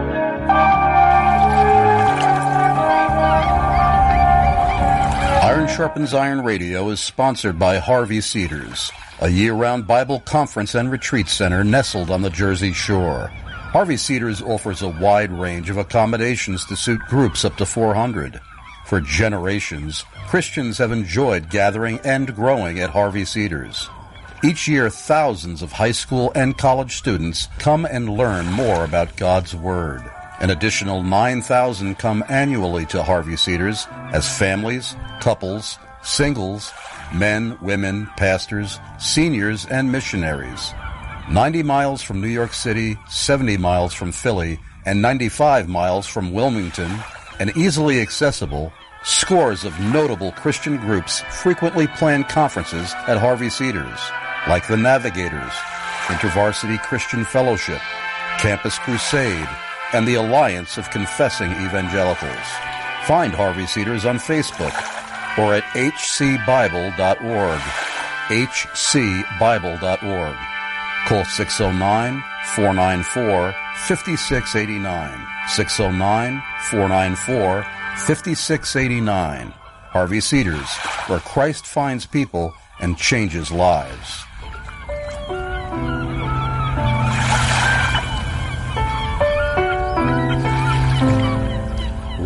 Iron Sharpens Iron Radio is sponsored by Harvey Cedars, a year-round Bible conference and retreat center nestled on the Jersey Shore. Harvey Cedars offers a wide range of accommodations to suit groups up to four hundred. For generations, Christians have enjoyed gathering and growing at Harvey Cedars. Each year, thousands of high school and college students come and learn more about God's Word. An additional nine thousand come annually to Harvey Cedars as families, couples, singles, men, women, pastors, seniors, and missionaries. ninety miles from New York City, seventy miles from Philly, and ninety-five miles from Wilmington, and easily accessible, scores of notable Christian groups frequently plan conferences at Harvey Cedars, like the Navigators, InterVarsity Christian Fellowship, Campus Crusade, and the Alliance of Confessing Evangelicals. Find Harvey Cedars on Facebook or at h c bible dot org, h c bible dot org. Call six oh nine, four nine four, five six eight nine, six oh nine, four nine four, five six eight nine. Harvey Cedars, where Christ finds people and changes lives.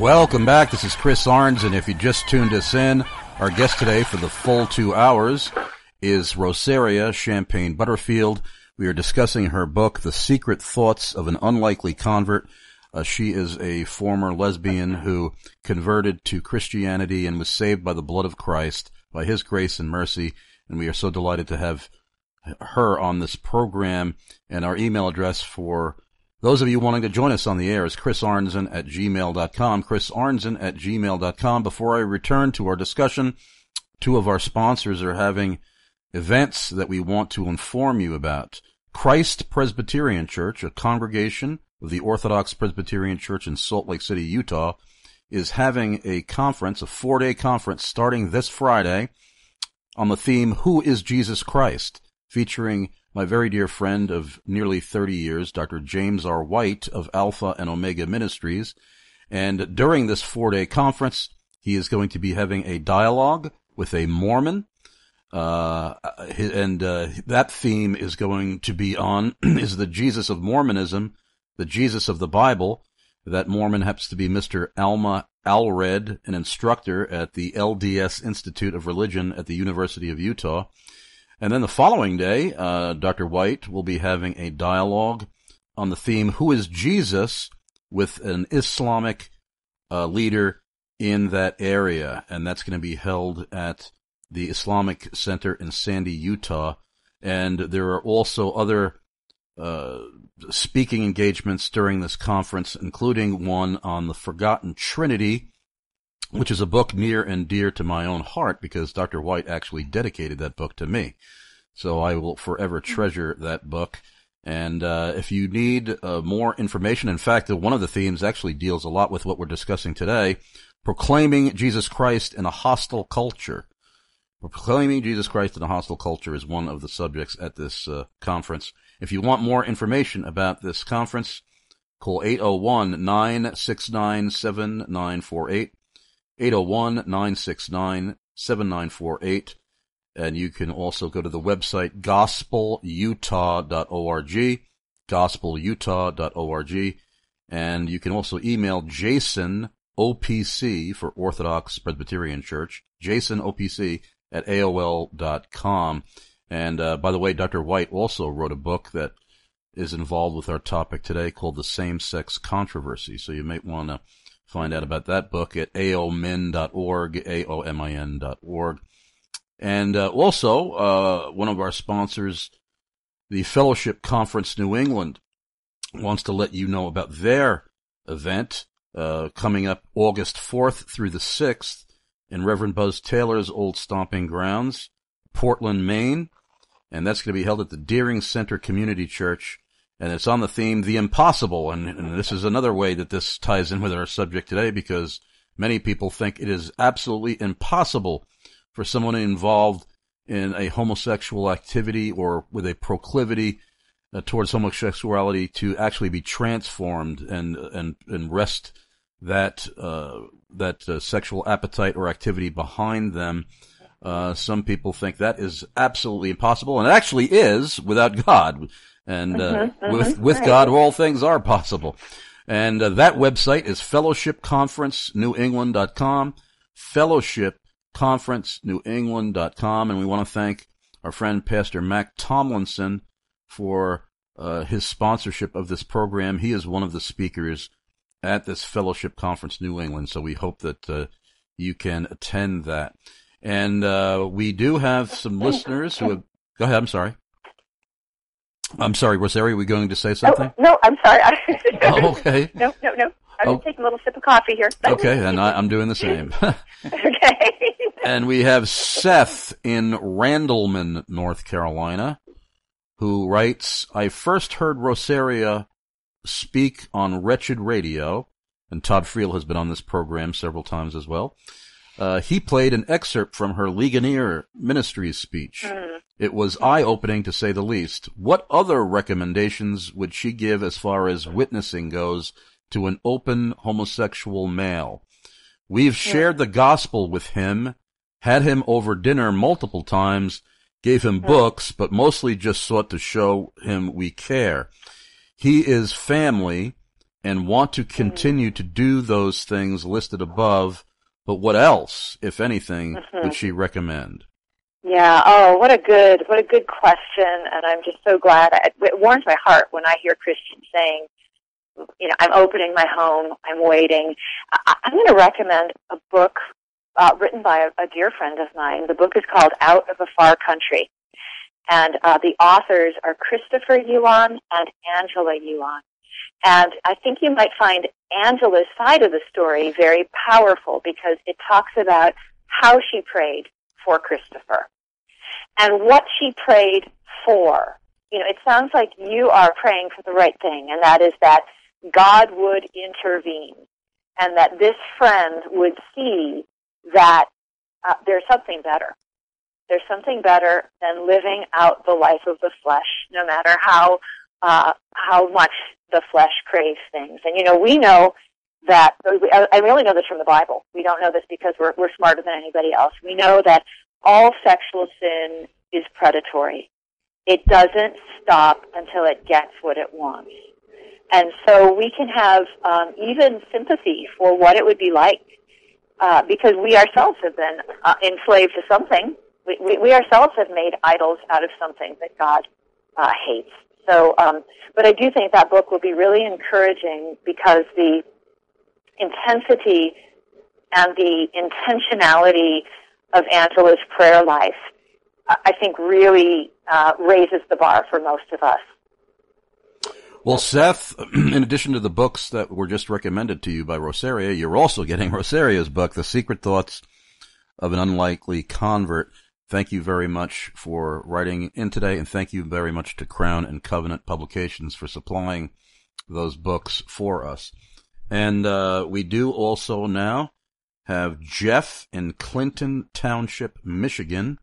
Welcome back. This is Chris Arns, and if you just tuned us in, our guest today for the full two hours is Rosaria Champagne Butterfield. We are discussing her book, The Secret Thoughts of an Unlikely Convert. Uh, she is a former lesbian who converted to Christianity and was saved by the blood of Christ, by his grace and mercy, and we are so delighted to have her on this program. And our email address for those of you wanting to join us on the air is chrisarnzen at gmail dot com, chrisarnzen at gmail dot com. Before I return to our discussion, two of our sponsors are having events that we want to inform you about. Christ Presbyterian Church, a congregation of the Orthodox Presbyterian Church in Salt Lake City, Utah, is having a conference, a four-day conference starting this Friday on the theme, Who is Jesus Christ?, featuring my very dear friend of nearly thirty years, Doctor James R. White of Alpha and Omega Ministries. And during this four-day conference, he is going to be having a dialogue with a Mormon, uh, and uh, that theme is going to be on, is the Jesus of Mormonism, the Jesus of the Bible. That Mormon happens to be Mister Alma Allred, an instructor at the L D S Institute of Religion at the University of Utah. And then the following day, uh, Doctor White will be having a dialogue on the theme, Who is Jesus?, with an Islamic uh, leader in that area. And that's going to be held at the Islamic Center in Sandy, Utah. And there are also other uh, speaking engagements during this conference, including one on the Forgotten Trinity, which is a book near and dear to my own heart because Doctor White actually dedicated that book to me. So I will forever treasure that book. And uh, if you need uh, more information, in fact, uh, one of the themes actually deals a lot with what we're discussing today, proclaiming Jesus Christ in a hostile culture. Proclaiming Jesus Christ in a hostile culture is one of the subjects at this uh, conference. If you want more information about this conference, call eight oh one, nine six nine, seven nine four eight. eight oh one, nine six nine, seven nine four eight. And you can also go to the website gospel utah dot org, gospel utah dot org. And you can also email Jason O P C for Orthodox Presbyterian Church, Jason O P C at A O L dot com. And uh, by the way, Doctor White also wrote a book that is involved with our topic today called The Same-Sex Controversy. So you might want to find out about that book at A O M I N dot org, A O M I N dot org. And uh, also, uh, one of our sponsors, the Fellowship Conference New England, wants to let you know about their event uh, coming up August fourth through the sixth in Reverend Buzz Taylor's old stomping grounds, Portland, Maine. And that's going to be held at the Deering Center Community Church. And it's on the theme, The Impossible. And, and this is another way that this ties in with our subject today, because many people think it is absolutely impossible for someone involved in a homosexual activity or with a proclivity uh, towards homosexuality to actually be transformed and and and rest that uh, that uh, sexual appetite or activity behind them. Uh, some people think that is absolutely impossible, and it actually is without God. And uh, mm-hmm, mm-hmm, with with right. God, all things are possible. And uh, that website is fellowship conference new england dot com, fellowship conference new england dot com. And we want to thank our friend Pastor Mac Tomlinson for uh, his sponsorship of this program. He is one of the speakers at this Fellowship Conference New England, so we hope that uh, you can attend that. And uh, we do have some listeners who have... Go ahead, I'm sorry. I'm sorry, Rosaria, are we going to say something? Oh, no, I'm sorry. Oh, okay. No, no, no. I'm oh. just taking a little sip of coffee here. Okay, and I, I'm doing the same. Okay. And we have Seth in Randleman, North Carolina, who writes, I first heard Rosaria speak on Wretched Radio, and Todd Friel has been on this program several times as well. Uh, he played an excerpt from her Ligonier Ministries speech. Mm. It was eye-opening, to say the least. What other recommendations would she give as far as witnessing goes to an open homosexual male? We've shared the gospel with him, had him over dinner multiple times, gave him books, but mostly just sought to show him we care. He is family, and want to continue to do those things listed above, but what else, if anything, mm-hmm. would she recommend? Yeah. Oh, what a good, what a good question. And I'm just so glad. It warms my heart when I hear Christians saying, you know, I'm opening my home, I'm waiting. I, I'm going to recommend a book uh, written by a, a dear friend of mine. The book is called Out of a Far Country. And uh, the authors are Christopher Yuan and Angela Yuan. And I think you might find Angela's side of the story very powerful because it talks about how she prayed for Christopher and what she prayed for. You know, it sounds like you are praying for the right thing, and that is that God would intervene and that this friend would see that uh, there's something better. There's something better than living out the life of the flesh, no matter how uh, how much the flesh craves things. And, you know, we know that, I really know this from the Bible. We don't know this because we're, we're smarter than anybody else. We know that all sexual sin is predatory. It doesn't stop until it gets what it wants. And so we can have um, even sympathy for what it would be like uh, because we ourselves have been uh, enslaved to something. We, we, we ourselves have made idols out of something that God uh, hates. So, um, but I do think that book will be really encouraging because the intensity and the intentionality of Angela's prayer life, I think, really uh, raises the bar for most of us. Well, Seth, in addition to the books that were just recommended to you by Rosaria, you're also getting Rosaria's book, The Secret Thoughts of an Unlikely Convert. Thank you very much for writing in today, and thank you very much to Crown and Covenant Publications for supplying those books for us. And uh, we do also now have Jeff in Clinton Township, Michigan,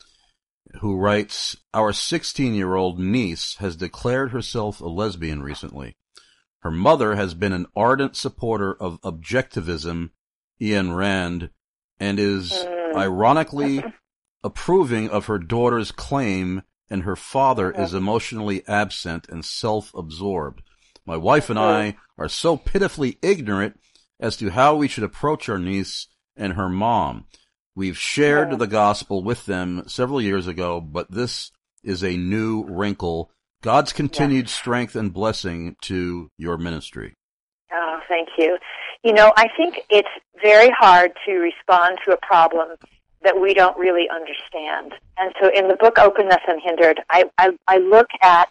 who writes, our sixteen-year-old niece has declared herself a lesbian recently. Her mother has been an ardent supporter of objectivism, Ayn Rand, and is ironically approving of her daughter's claim, and her father is emotionally absent and self-absorbed. My wife and I are so pitifully ignorant as to how we should approach our niece and her mom. We've shared the gospel with them several years ago, but this is a new wrinkle. God's continued strength and blessing to your ministry. Oh, thank you. You know, I think it's very hard to respond to a problem that we don't really understand. And so in the book Openness Unhindered, I, I, I look at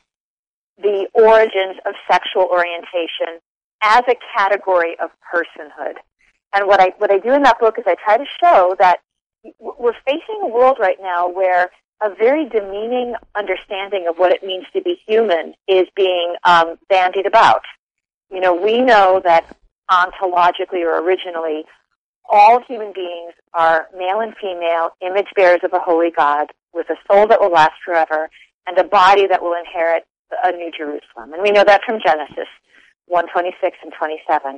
the origins of sexual orientation as a category of personhood. And what I, what I do in that book is I try to show that we're facing a world right now where a very demeaning understanding of what it means to be human is being um, bandied about. You know, we know that ontologically or originally, all human beings are male and female, image bearers of a holy God, with a soul that will last forever, and a body that will inherit a new Jerusalem. And we know that from Genesis one twenty-six and twenty-seven.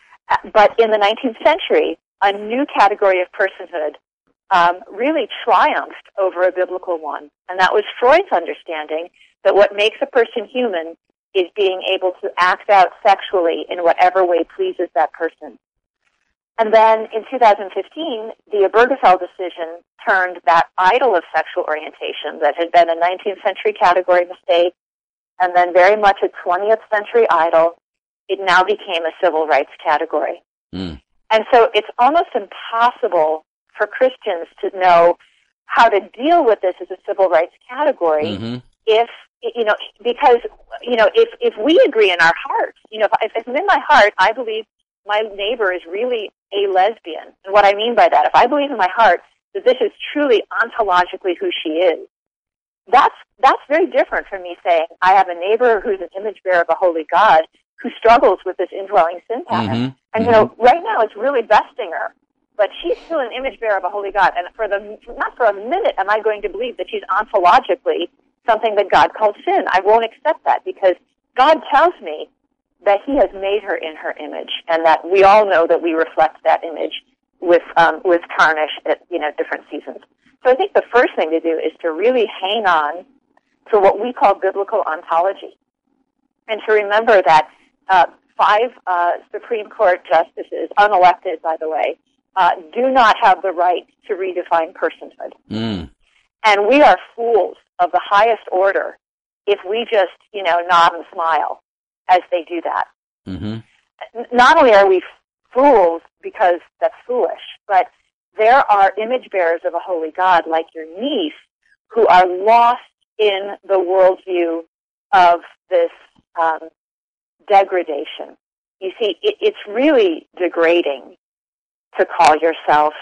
But in the nineteenth century, a new category of personhood um, really triumphed over a biblical one, and that was Freud's understanding that what makes a person human is being able to act out sexually in whatever way pleases that person. And then in two thousand fifteen, the Obergefell decision turned that idol of sexual orientation that had been a nineteenth century category mistake and then very much a twentieth century idol, it now became a civil rights category. Mm. And so it's almost impossible for Christians to know how to deal with this as a civil rights category mm-hmm. if, you know, because, you know, if, if we agree in our hearts, you know, if, if in my heart I believe my neighbor is really a lesbian, and what I mean by that, if I believe in my heart that this is truly ontologically who she is, that's that's very different from me saying I have a neighbor who's an image bearer of a holy God who struggles with this indwelling sin pattern. Mm-hmm. And, mm-hmm. you know, right now it's really besting her, but she's still an image bearer of a holy God, and for the not for a minute am I going to believe that she's ontologically something that God called sin. I won't accept that because God tells me that he has made her in her image, and that we all know that we reflect that image with um, with tarnish at, you know, different seasons. So I think the first thing to do is to really hang on to what we call biblical ontology, and to remember that uh, five uh, Supreme Court justices, unelected, by the way, uh, do not have the right to redefine personhood. Mm. And we are fools of the highest order if we just, you know, nod and smile as they do that. Mm-hmm. Not only are we fools because that's foolish, but there are image bearers of a holy God like your niece who are lost in the worldview of this um, degradation. You see, it, it's really degrading to call yourself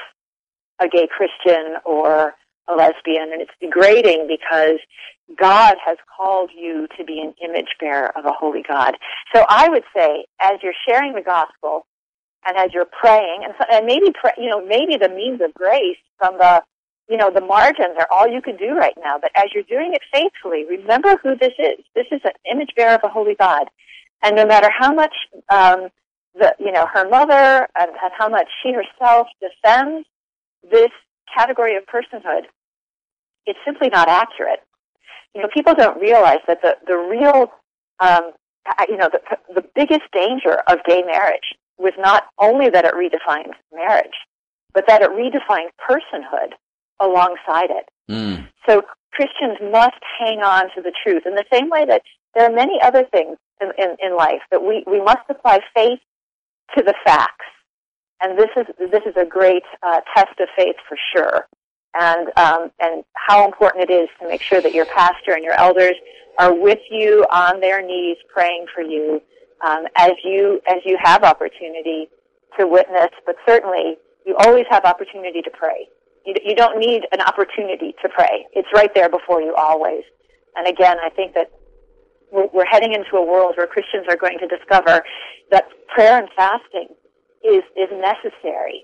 a gay Christian or a lesbian, and it's degrading because God has called you to be an image bearer of a holy God. So I would say, as you're sharing the gospel, and as you're praying, and, and maybe pray, you know, maybe the means of grace from the, you know, the margins are all you can do right now. But as you're doing it faithfully, remember who this is. This is an image bearer of a holy God, and no matter how much, um, the, you know, her mother and, and how much she herself defends this category of personhood, it's simply not accurate. You know, people don't realize that the the real, um, you know, the the biggest danger of gay marriage was not only that it redefined marriage, but that it redefined personhood alongside it. Mm. So Christians must hang on to the truth in the same way that there are many other things in, in, in life that we, we must apply faith to the facts. And this is this is a great uh, test of faith for sure. And um, and how important it is to make sure that your pastor and your elders are with you on their knees praying for you um, as you as you have opportunity to witness. But certainly, you always have opportunity to pray. You, you don't need an opportunity to pray. It's right there before you always. And again, I think that we're, we're heading into a world where Christians are going to discover that prayer and fasting is is necessary.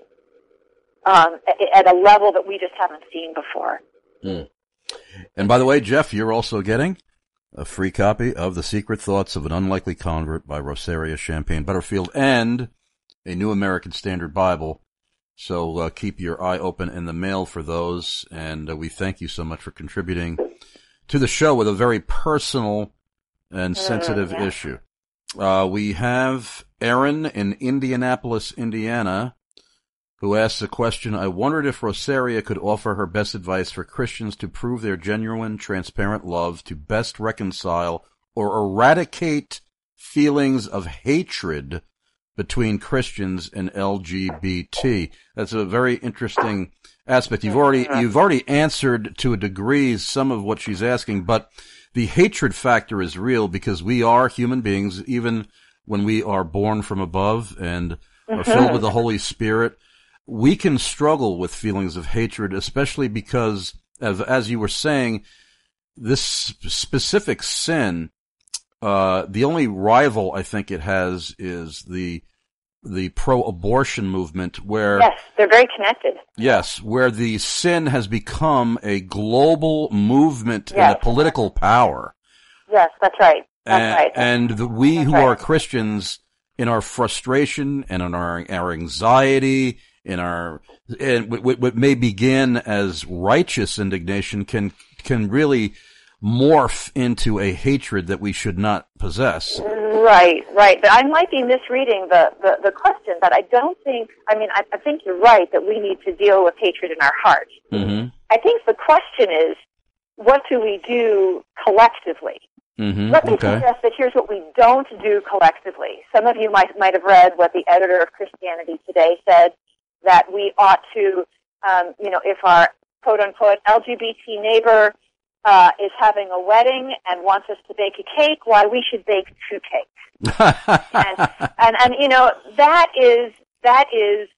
Um, at a level that we just haven't seen before. Mm. And by the way, Jeff, you're also getting a free copy of The Secret Thoughts of an Unlikely Convert by Rosaria Champagne Butterfield and a New American Standard Bible. So uh, keep your eye open in the mail for those. And uh, we thank you so much for contributing to the show with a very personal and sensitive mm, yeah. issue. Uh, we have Aaron in Indianapolis, Indiana, who asks a question. I wondered if Rosaria could offer her best advice for Christians to prove their genuine, transparent love to best reconcile or eradicate feelings of hatred between Christians and L G B T. That's a very interesting aspect. You've already, you've already answered to a degree some of what she's asking, but the hatred factor is real because we are human beings, even when we are born from above and are filled with the Holy Spirit. We can struggle with feelings of hatred, especially because, as, as you were saying, this specific sin, uh, the only rival I think it has is the the pro-abortion movement, where yes, they're very connected. Yes, where the sin has become a global movement yes. and a political power. Yes, that's right. That's and, right. And the, we that's who right. are Christians, in our frustration and in our our anxiety, in our and what, what may begin as righteous indignation can can really morph into a hatred that we should not possess. Right, right. But I might be misreading the, the, the question, but I don't think, I mean, I, I think you're right that we need to deal with hatred in our hearts. Mm-hmm. I think the question is, what do we do collectively? Mm-hmm. Let me okay. suggest that here's what we don't do collectively. Some of you might might have read what the editor of Christianity Today said, that we ought to, um, you know, if our quote-unquote L G B T neighbor uh, is having a wedding and wants us to bake a cake, why, we should bake two cakes. and, and, and, you know, that is, that is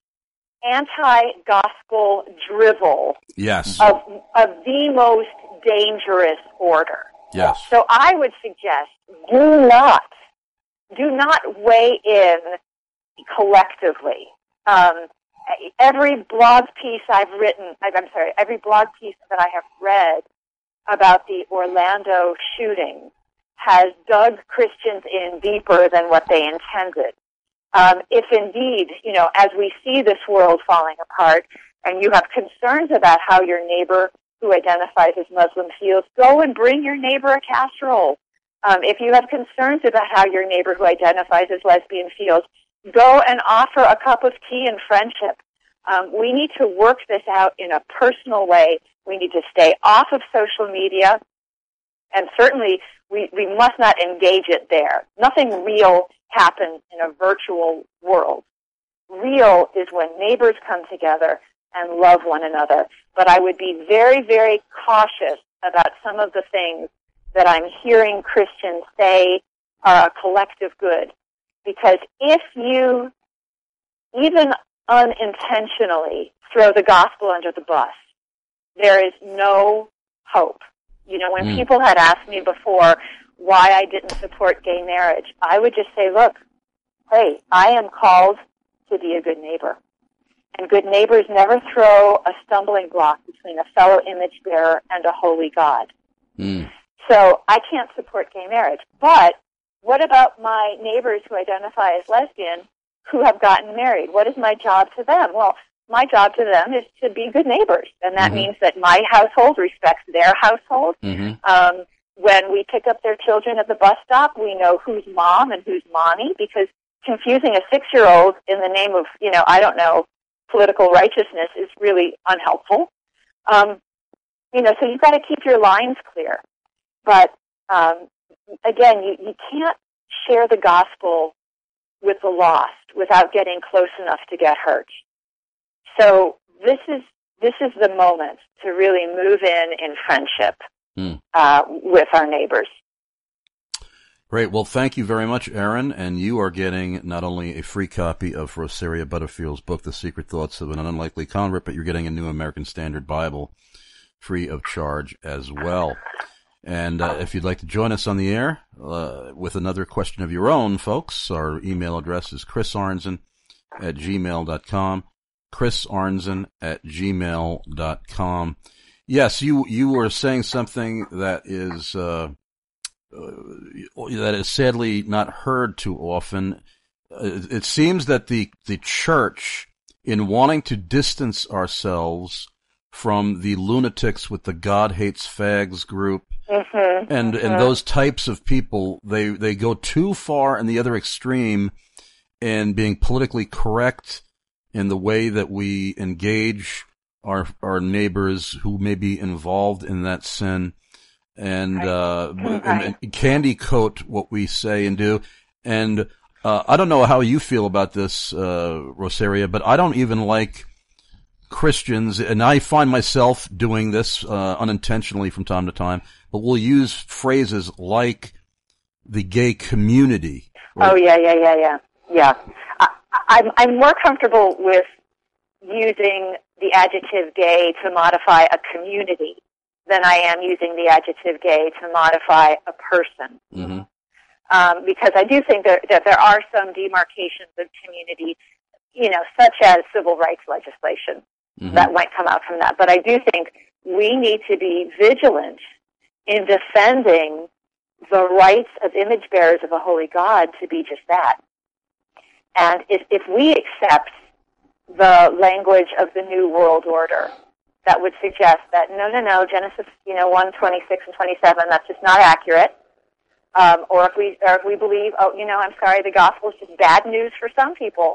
anti-gospel drivel yes. of, of the most dangerous order. Yes. So I would suggest do not, do not weigh in collectively. Um, every blog piece I've written, I'm sorry, every blog piece that I have read about the Orlando shooting has dug Christians in deeper than what they intended. Um, if indeed, you know, as we see this world falling apart and you have concerns about how your neighbor who identifies as Muslim feels, go and bring your neighbor a casserole. Um, if you have concerns about how your neighbor who identifies as lesbian feels, go and offer a cup of tea in friendship. Um, we need to work this out in a personal way. We need to stay off of social media, and certainly we, we must not engage it there. Nothing real happens in a virtual world. Real is when neighbors come together and love one another. But I would be very, very cautious about some of the things that I'm hearing Christians say are a collective good. Because if you even unintentionally throw the gospel under the bus, there is no hope. You know, when mm. people had asked me before why I didn't support gay marriage, I would just say, look, hey, I am called to be a good neighbor. And good neighbors never throw a stumbling block between a fellow image bearer and a holy God. Mm. So I can't support gay marriage. But what about my neighbors who identify as lesbian who have gotten married? What is my job to them? Well, my job to them is to be good neighbors. And that mm-hmm. means that my household respects their household. Mm-hmm. Um, when we pick up their children at the bus stop, we know who's mom and who's mommy, because confusing a six-year-old in the name of, you know, I don't know, political righteousness is really unhelpful. Um, you know, so you've got to keep your lines clear. But, um, again, you, you can't share the gospel with the lost without getting close enough to get hurt. So this is this is the moment to really move in in friendship mm. uh, with our neighbors. Great. Well, thank you very much, Erin. And you are getting not only a free copy of Rosaria Butterfield's book, The Secret Thoughts of an Unlikely Convert, but you're getting a New American Standard Bible free of charge as well. And uh, if you'd like to join us on the air uh, with another question of your own, folks, our email address is chris arnzen at gmail dot com. chris arnzen at gmail dot com. Yes, you you were saying something that is uh, uh, that is sadly not heard too often. Uh, it seems that the the church, in wanting to distance ourselves from the lunatics with the God Hates Fags group, mm-hmm, and mm-hmm. and those types of people, they they go too far in the other extreme in being politically correct in the way that we engage our our neighbors who may be involved in that sin, and uh and, and candy coat what we say and do. And uh I don't know how you feel about this, uh Rosaria, but I don't even like Christians, and I find myself doing this uh unintentionally from time to time, but we'll use phrases like the gay community. Right? Oh yeah, yeah, yeah, yeah. Yeah. I, I'm, I'm more comfortable with using the adjective gay to modify a community than I am using the adjective gay to modify a person. Mm-hmm. Um, because I do think that, that there are some demarcations of community, you know, such as civil rights legislation mm-hmm. that might come out from that. But I do think we need to be vigilant in defending the rights of image bearers of a holy God to be just that. And if, if we accept the language of the New World Order, that would suggest that, no, no, no, Genesis, you know, one, twenty-six and twenty-seven, that's just not accurate. Um, or if we, or if we believe, oh, you know, I'm sorry, the gospel is just bad news for some people,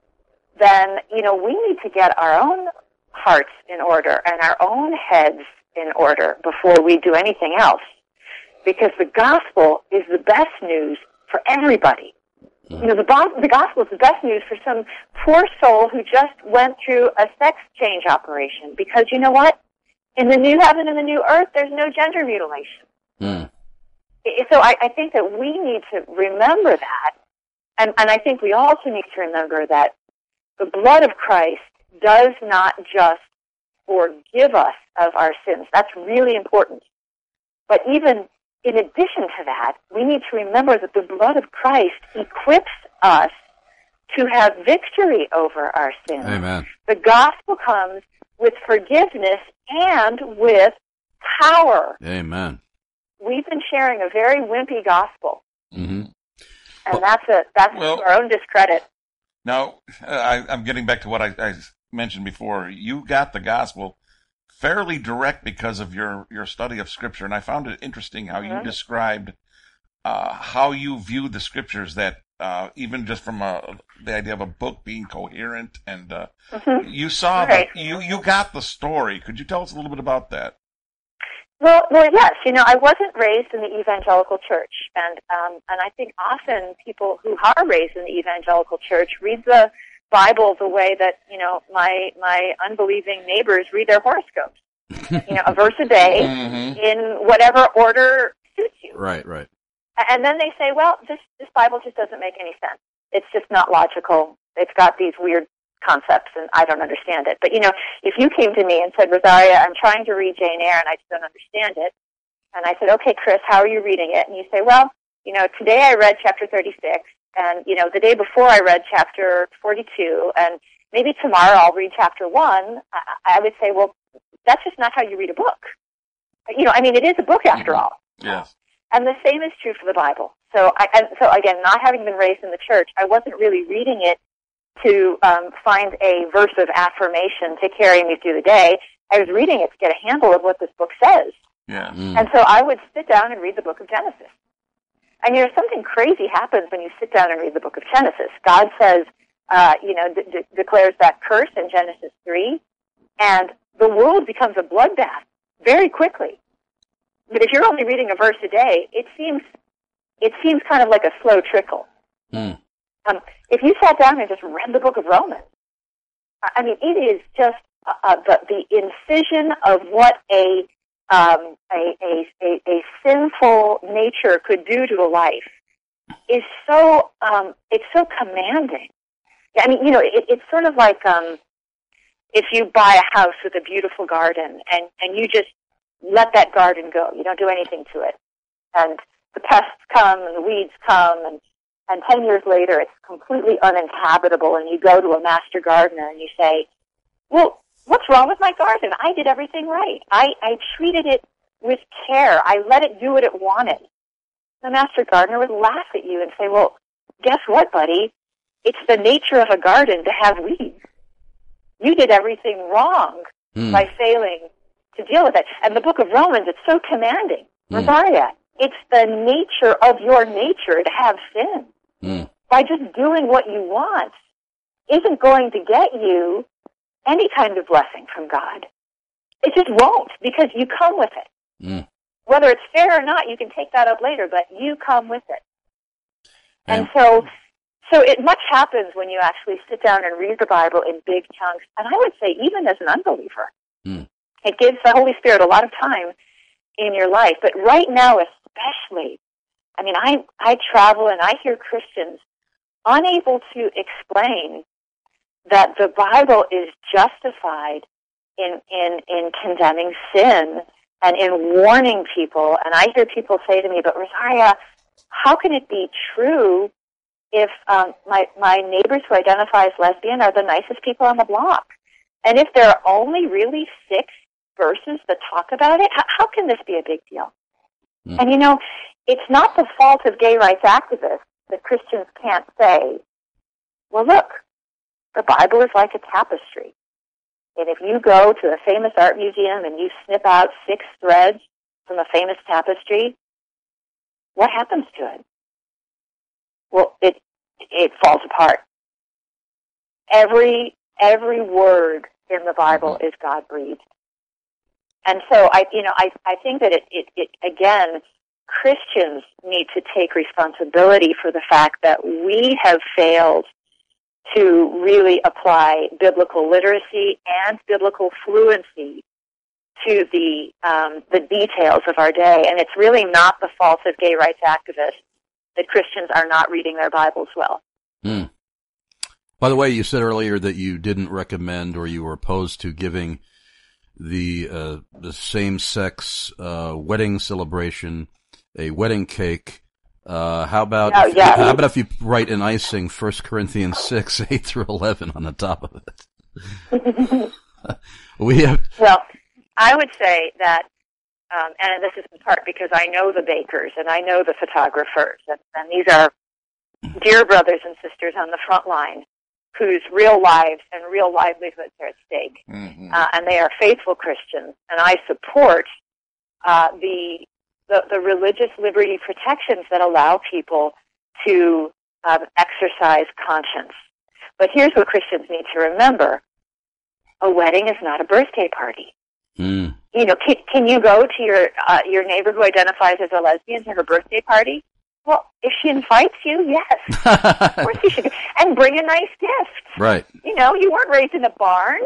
then, you know, we need to get our own hearts in order and our own heads in order before we do anything else. Because the gospel is the best news for everybody. You know, the, bo- the gospel is the best news for some poor soul who just went through a sex change operation. Because you know what? In the new heaven and the new earth, there's no gender mutilation. Mm. So I, I think that we need to remember that. And, and I think we also need to remember that the blood of Christ does not just forgive us of our sins. That's really important. But even in addition to that, we need to remember that the blood of Christ equips us to have victory over our sins. Amen. The gospel comes with forgiveness and with power. Amen. We've been sharing a very wimpy gospel, mm-hmm. and well, that's a that's well, to our own discredit. Now, I, I'm getting back to what I, I mentioned before. You got the gospel fairly direct because of your, your study of Scripture, and I found it interesting how mm-hmm. you described uh, how you view the scriptures, that uh, even just from a, the idea of a book being coherent, and uh, mm-hmm. you saw, right. the, you, you got the story. Could you tell us a little bit about that? Well, well, yes. You know, I wasn't raised in the evangelical church, and um, and I think often people who are raised in the evangelical church read the Bible the way that, you know, my my unbelieving neighbors read their horoscopes. You know, a verse a day mm-hmm. in whatever order suits you. Right, right. And then they say, well, this this Bible just doesn't make any sense. It's just not logical. It's got these weird concepts, and I don't understand it. But, you know, if you came to me and said, Rosaria, I'm trying to read Jane Eyre, and I just don't understand it, and I said, okay, Chris, how are you reading it? And you say, well, you know, today I read chapter thirty-six, and, you know, the day before I read chapter forty-two, and maybe tomorrow I'll read chapter one, I, I would say, well, that's just not how you read a book. You know, I mean, it is a book after all. Yes. And the same is true for the Bible. So, I, and so again, not having been raised in the church, I wasn't really reading it to um, find a verse of affirmation to carry me through the day. I was reading it to get a handle of what this book says. Yeah. Mm. And so I would sit down and read the book of Genesis. And, you know, something crazy happens when you sit down and read the book of Genesis. God says, uh, you know, de- de- declares that curse in Genesis three, and the world becomes a bloodbath very quickly. But if you're only reading a verse a day, it seems it seems kind of like a slow trickle. Mm. Um, if you sat down and just read the book of Romans, I mean, it is just uh, the, the incision of what a, um, a, a, a, a sinful nature could do to a life is so, um, it's so commanding. I mean, you know, it, it's sort of like um, if you buy a house with a beautiful garden and, and you just let that garden go. You don't do anything to it. And the pests come and the weeds come, and, and ten years later it's completely uninhabitable, and you go to a master gardener and you say, well, what's wrong with my garden? I did everything right. I, I treated it with care. I let it do what it wanted. The master gardener would laugh at you and say, well, guess what, buddy? It's the nature of a garden to have weeds. You did everything wrong mm. by failing to deal with it. And the book of Romans, it's so commanding. Mm. Rosaria, it's the nature of your nature to have sin. Mm. By just doing what you want isn't going to get you any kind of blessing from God. It just won't, because you come with it. Mm. Whether it's fair or not, you can take that up later, but you come with it. And, and so so it much happens when you actually sit down and read the Bible in big chunks. And I would say even as an unbeliever, mm. it gives the Holy Spirit a lot of time in your life. But right now especially, I mean, I, I travel and I hear Christians unable to explain that the Bible is justified in, in, in condemning sin and in warning people. And I hear people say to me, but Rosaria, how can it be true if um, my, my neighbors who identify as lesbian are the nicest people on the block? And if there are only really six verses that talk about it, how, how can this be a big deal? Mm. And, you know, it's not the fault of gay rights activists that Christians can't say, well, look, the Bible is like a tapestry. And if you go to a famous art museum and you snip out six threads from a famous tapestry, what happens to it? Well, it it falls apart. Every every word in the Bible is God-breathed. And so I you know, I, I think that it, it, it again, Christians need to take responsibility for the fact that we have failed to really apply biblical literacy and biblical fluency to the um, the details of our day. And it's really not the fault of gay rights activists that Christians are not reading their Bibles well. Mm. By the way, you said earlier that you didn't recommend or you were opposed to giving the uh, the same-sex uh, wedding celebration a wedding cake. Uh, how about oh, if, yeah. how about if you write in icing First Corinthians six eight through eleven on the top of it? we have. Well, I would say that, um, and this is in part because I know the bakers and I know the photographers, and, and these are dear brothers and sisters on the front line whose real lives and real livelihoods are at stake, mm-hmm. uh, and they are faithful Christians, and I support uh, the the, the religious liberty protections that allow people to um, exercise conscience. But here's what Christians need to remember. A wedding is not a birthday party. Mm. You know, can, can you go to your uh, your neighbor who identifies as a lesbian to her birthday party? Well, if she invites you, yes. Of course you should. And bring a nice gift. Right. You know, you weren't raised in a barn.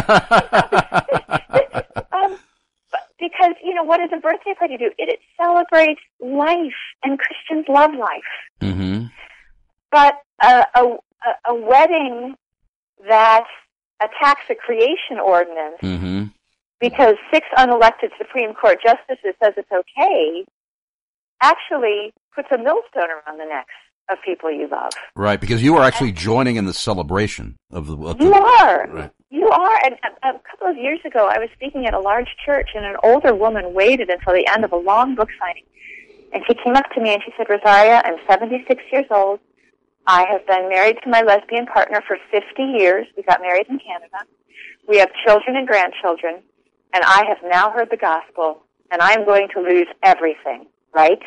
um, because, you know, what does a birthday party do? It, it celebrates life, and Christians love life. Mm-hmm. But uh, a, a wedding that attacks the creation ordinance mm-hmm. because six unelected Supreme Court justices says it's okay, actually puts a millstone around the necks of people you love. Right, because you are actually and joining in the celebration of the... Of you the, are. Right. You are. And a, a couple of years ago, I was speaking at a large church, and an older woman waited until the end of a long book signing. And she came up to me and she said, Rosaria, I'm seventy-six years old. I have been married to my lesbian partner for fifty years. We got married in Canada. We have children and grandchildren. And I have now heard the gospel, and I'm going to lose everything, right?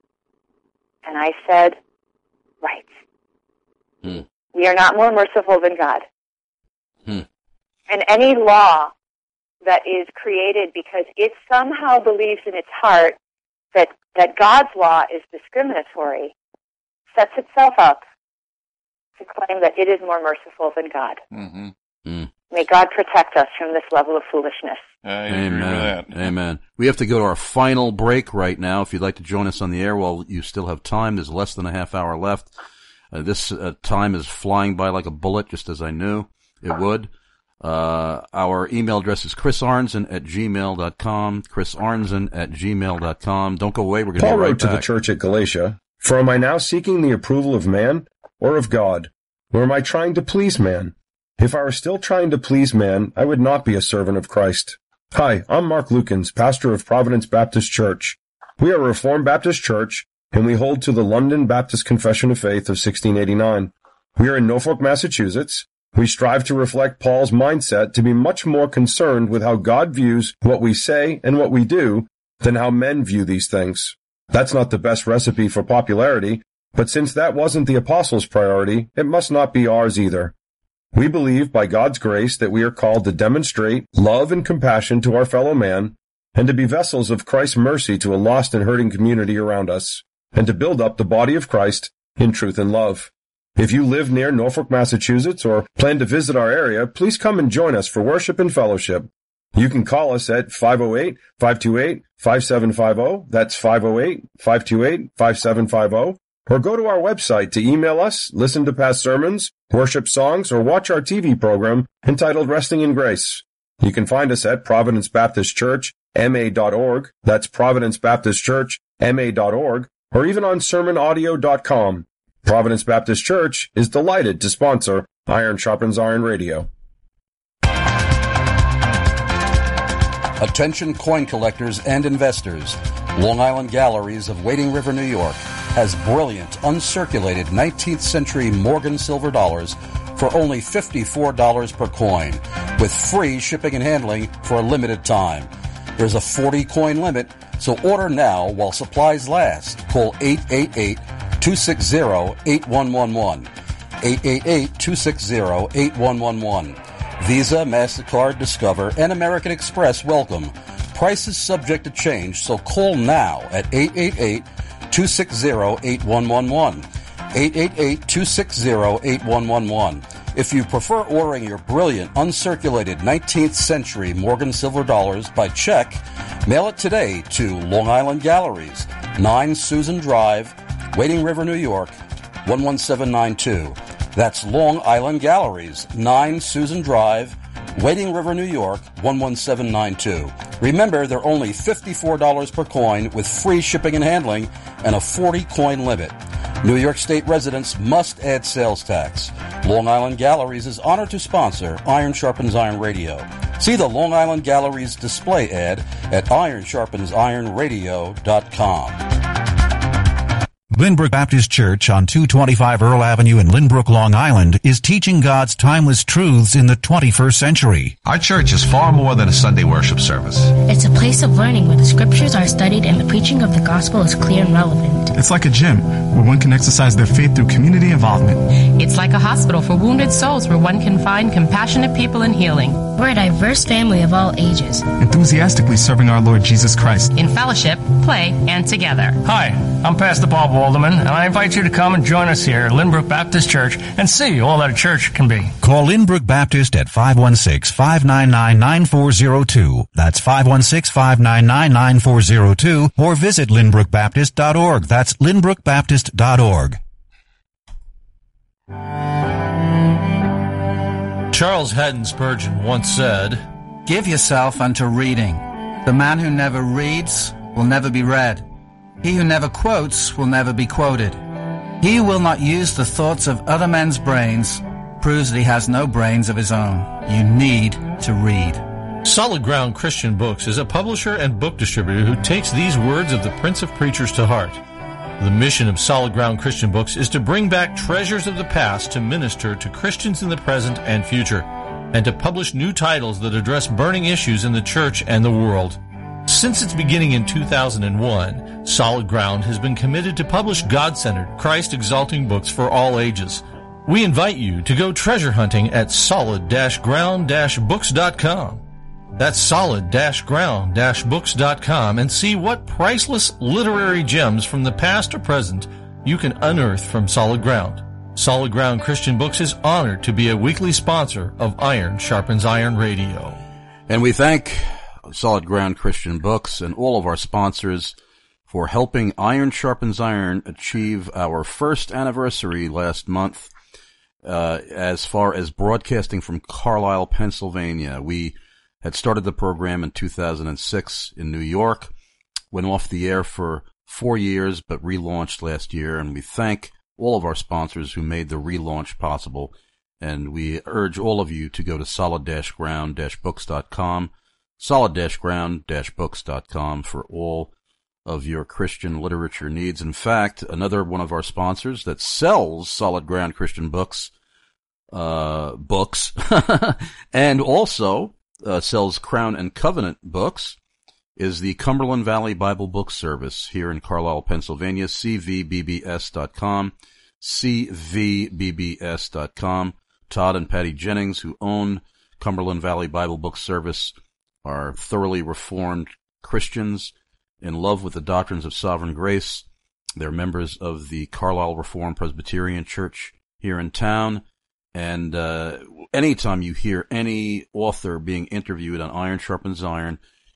And I said, right. Hmm. We are not more merciful than God. Hmm. And any law that is created because it somehow believes in its heart that, that God's law is discriminatory sets itself up to claim that it is more merciful than God. Mm-hmm. Mm. May God protect us from this level of foolishness. I Amen. agree with that. Amen. We have to go to our final break right now. If you'd like to join us on the air while you still have time, there's less than a half hour left. Uh, this uh, time is flying by like a bullet, just as I knew it would. Uh, our email address is chris arnzen at gmail dot com, chris arnzen at gmail dot com. Don't go away. We're going to be right Paul wrote to back. the church at Galatia, For am I now seeking the approval of man or of God? Or am I trying to please man? If I were still trying to please man, I would not be a servant of Christ. Hi, I'm Mark Lukens, pastor of Providence Baptist Church. We are a Reformed Baptist church, and we hold to the London Baptist Confession of Faith of sixteen eighty-nine. We are in Norfolk, Massachusetts. We strive to reflect Paul's mindset to be much more concerned with how God views what we say and what we do than how men view these things. That's not the best recipe for popularity, but since that wasn't the apostles' priority, it must not be ours either. We believe by God's grace that we are called to demonstrate love and compassion to our fellow man, and to be vessels of Christ's mercy to a lost and hurting community around us, and to build up the body of Christ in truth and love. If you live near Norfolk, Massachusetts, or plan to visit our area, please come and join us for worship and fellowship. You can call us at five oh eight, five two eight, five seven five oh, that's five oh eight, five two eight, five seven five oh, or go to our website to email us, listen to past sermons, worship songs, or watch our T V program entitled Resting in Grace. You can find us at Providence Baptist Church, M A dot org, that's Providence Baptist Church, M A dot org, or even on sermon audio dot com. Providence Baptist Church is delighted to sponsor Iron Sharpens Iron Radio. Attention coin collectors and investors. Long Island Galleries of Wading River, New York has brilliant, uncirculated nineteenth century Morgan silver dollars for only fifty-four dollars per coin, with free shipping and handling for a limited time. There's a forty coin limit, so order now while supplies last. Call eight eight eight, two six zero, eight one one one. eight eight eight, two six zero, eight one one one. Visa, MasterCard, Discover, and American Express welcome. Prices subject to change, so call now at eight eight eight, two six zero, eight one one one. eight eight eight, two six zero, eight one one one. If you prefer ordering your brilliant, uncirculated nineteenth century Morgan silver dollars by check, mail it today to Long Island Galleries, nine Susan Drive, Wading River, New York, one one seven nine two. That's Long Island Galleries, nine Susan Drive, Wading River, New York, one one seven nine two. Remember, they're only fifty-four dollars per coin with free shipping and handling and a forty coin limit. New York State residents must add sales tax. Long Island Galleries is honored to sponsor Iron Sharpens Iron Radio. See the Long Island Galleries display ad at iron sharpens iron radio dot com. Lynbrook Baptist Church on two twenty-five Earl Avenue in Lynbrook, Long Island is teaching God's timeless truths in the twenty-first century. Our church is far more than a Sunday worship service. It's a place of learning where the scriptures are studied and the preaching of the gospel is clear and relevant. It's like a gym where one can exercise their faith through community involvement. It's like a hospital for wounded souls where one can find compassionate people and healing. We're a diverse family of all ages, enthusiastically serving our Lord Jesus Christ in fellowship, play, and together. Hi, I'm Pastor Bob Walderman, and I invite you to come and join us here at Lynbrook Baptist Church and see all that a church can be. Call Lynbrook Baptist at five one six, five nine nine, nine four zero two. That's five one six, five nine nine, nine four zero two, or visit lynbrook baptist dot org. That's lynbrook baptist dot org. Charles Haddon Spurgeon once said, "Give yourself unto reading. The man who never reads will never be read. He who never quotes will never be quoted. He who will not use the thoughts of other men's brains proves that he has no brains of his own. You need to read." Solid Ground Christian Books is a publisher and book distributor who takes these words of the Prince of Preachers to heart. The mission of Solid Ground Christian Books is to bring back treasures of the past to minister to Christians in the present and future, and to publish new titles that address burning issues in the church and the world. Since its beginning in two thousand one, Solid Ground has been committed to publish God-centered, Christ-exalting books for all ages. We invite you to go treasure hunting at solid ground books dot com. That's solid ground books dot com and see what priceless literary gems from the past or present you can unearth from Solid Ground. Solid Ground Christian Books is honored to be a weekly sponsor of Iron Sharpens Iron Radio. And we thank Solid Ground Christian Books and all of our sponsors for helping Iron Sharpens Iron achieve our first anniversary last month uh, as far as broadcasting from Carlisle, Pennsylvania. We had started the program in two thousand six in New York, went off the air for four years but relaunched last year, and we thank all of our sponsors who made the relaunch possible, and we urge all of you to go to solid ground books dot com, solid ground books dot com for all of your Christian literature needs. In fact, another one of our sponsors that sells Solid Ground Christian Books, uh, books, and also uh, sells Crown and Covenant books is the Cumberland Valley Bible Book Service here in Carlisle, Pennsylvania, c v b b s dot com, c v b b s dot com. Todd and Patty Jennings, who own Cumberland Valley Bible Book Service, are thoroughly reformed Christians in love with the doctrines of sovereign grace. They're members of the Carlisle Reformed Presbyterian Church here in town. And uh, anytime you hear any author being interviewed on Iron Sharpens Iron,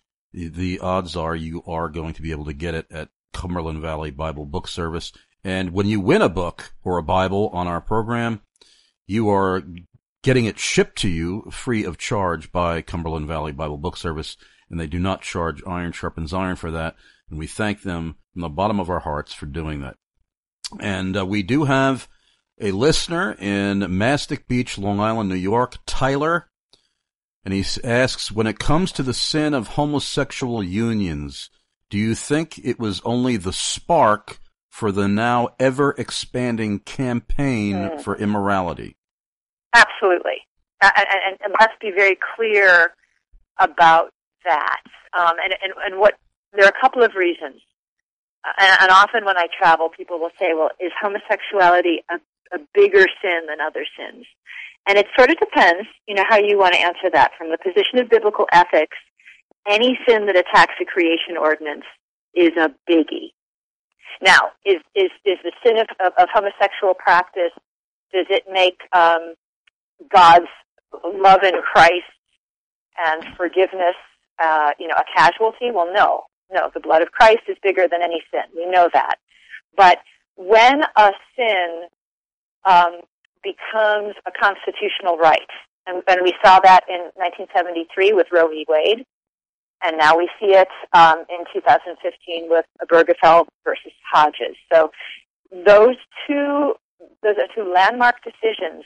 the odds are you are going to be able to get it at Cumberland Valley Bible Book Service. And when you win a book or a Bible on our program, you are getting it shipped to you free of charge by Cumberland Valley Bible Book Service, and they do not charge Iron Sharpens Iron for that, and we thank them from the bottom of our hearts for doing that. And uh, we do have a listener in Mastic Beach, Long Island, New York, Tyler, and he asks, when it comes to the sin of homosexual unions, do you think it was only the spark for the now ever-expanding campaign mm. for immorality? Absolutely. And, and, and let's be very clear about that. Um, and, and, and what there are a couple of reasons. Uh, and, and often when I travel, people will say, well, is homosexuality a, a bigger sin than other sins? And it sort of depends, you know, how you want to answer that. From the position of biblical ethics, any sin that attacks the creation ordinance is a biggie. Now, is is, is the sin of, of, of homosexual practice, does it make um, God's love in Christ and forgiveness, uh, you know, a casualty? Well, no. No, the blood of Christ is bigger than any sin. We know that. But when a sin um, becomes a constitutional right, and, and we saw that in nineteen seventy-three with Roe v. Wade, and now we see it um, in two thousand fifteen with Obergefell versus Hodges. So those two, those are two landmark decisions,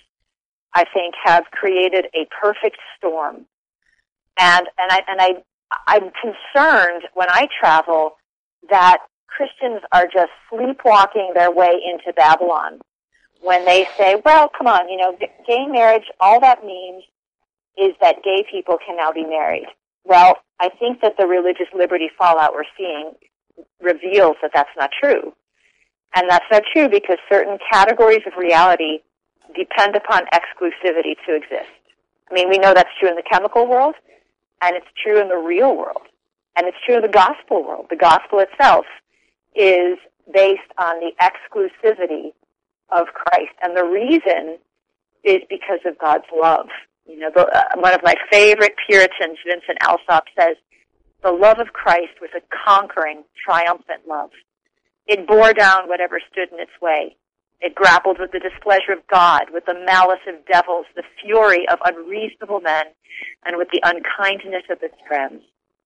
I think, have created a perfect storm. And and I and I I'm concerned when I travel that Christians are just sleepwalking their way into Babylon when they say, well, come on, you know, gay marriage, all that means is that gay people can now be married. Well, I think that the religious liberty fallout we're seeing reveals that that's not true. And that's not true because certain categories of reality depend upon exclusivity to exist. I mean, we know that's true in the chemical world, and it's true in the real world, and it's true in the gospel world. The gospel itself is based on the exclusivity of Christ, and the reason is because of God's love. You know, the, uh, one of my favorite Puritans, Vincent Alsop, says, the love of Christ was a conquering, triumphant love. It bore down whatever stood in its way. It grappled with the displeasure of God, with the malice of devils, the fury of unreasonable men, and with the unkindness of its friends.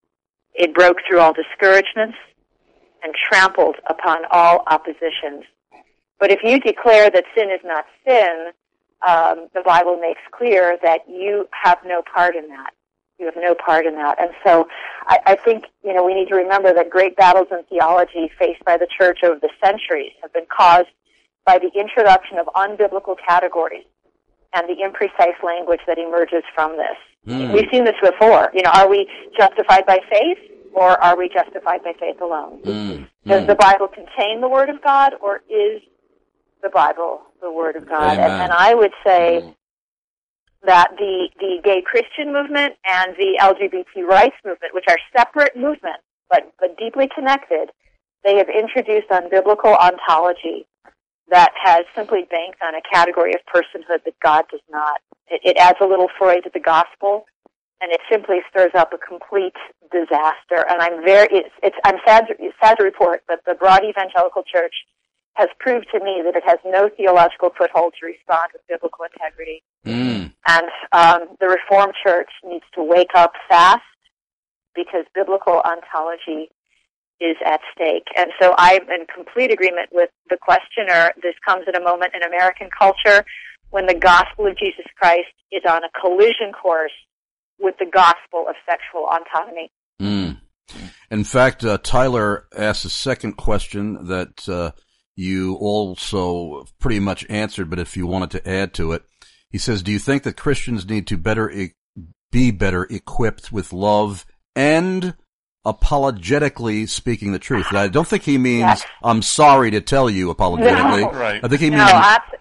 It broke through all discouragements and trampled upon all oppositions. But if you declare that sin is not sin, um, the Bible makes clear that you have no part in that. You have no part in that. And so I, I think, you know, we need to remember that great battles in theology faced by the church over the centuries have been caused by the introduction of unbiblical categories and the imprecise language that emerges from this. Mm. We've seen this before. You know, are we justified by faith or are we justified by faith alone? Mm. Does Mm. the Bible contain the Word of God or is the Bible the Word of God? And, and I would say mm. that the, the gay Christian movement and the L G B T rights movement, which are separate movements but, but deeply connected, they have introduced unbiblical ontology that has simply banked on a category of personhood that God does not. It, it adds a little Freud to the gospel, and it simply stirs up a complete disaster. And I'm very, it's, it's I'm sad to, sad to report that the broad evangelical church has proved to me that it has no theological foothold to respond with biblical integrity. Mm. And um, the Reformed Church needs to wake up fast because biblical ontology is at stake. And so I'm in complete agreement with the questioner. This comes at a moment in American culture when the gospel of Jesus Christ is on a collision course with the gospel of sexual autonomy. Mm. In fact, uh, Tyler asked a second question that uh, you also pretty much answered, but if you wanted to add to it, he says, do you think that Christians need to better e- be better equipped with love and apologetically speaking the truth? And I don't think he means, yes. I'm sorry to tell you apologetically. No. Right. I think he no, means... Abs-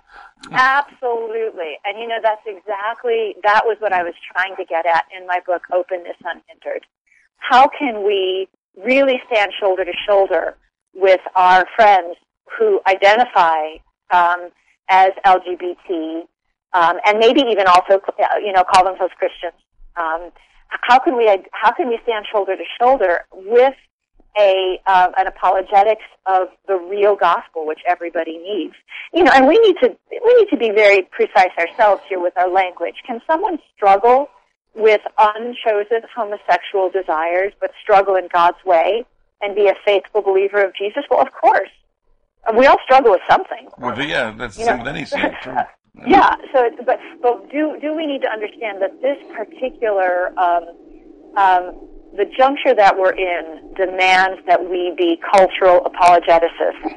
absolutely. And, you know, that's exactly, that was what I was trying to get at in my book, Openness Unhindered. How can we really stand shoulder to shoulder with our friends who identify um, as L G B T um, and maybe even also, you know, call themselves Christians? Um, How can we how can we stand shoulder to shoulder with a uh, an apologetics of the real gospel, which everybody needs? You know, and we need to we need to be very precise ourselves here with our language. Can someone struggle with unchosen homosexual desires, but struggle in God's way and be a faithful believer of Jesus? Well, of course, we all struggle with something. Well, yeah, that's the you same know? with any sin. True. Yeah, so but but do do we need to understand that this particular um, um, the juncture that we're in demands that we be cultural apologeticists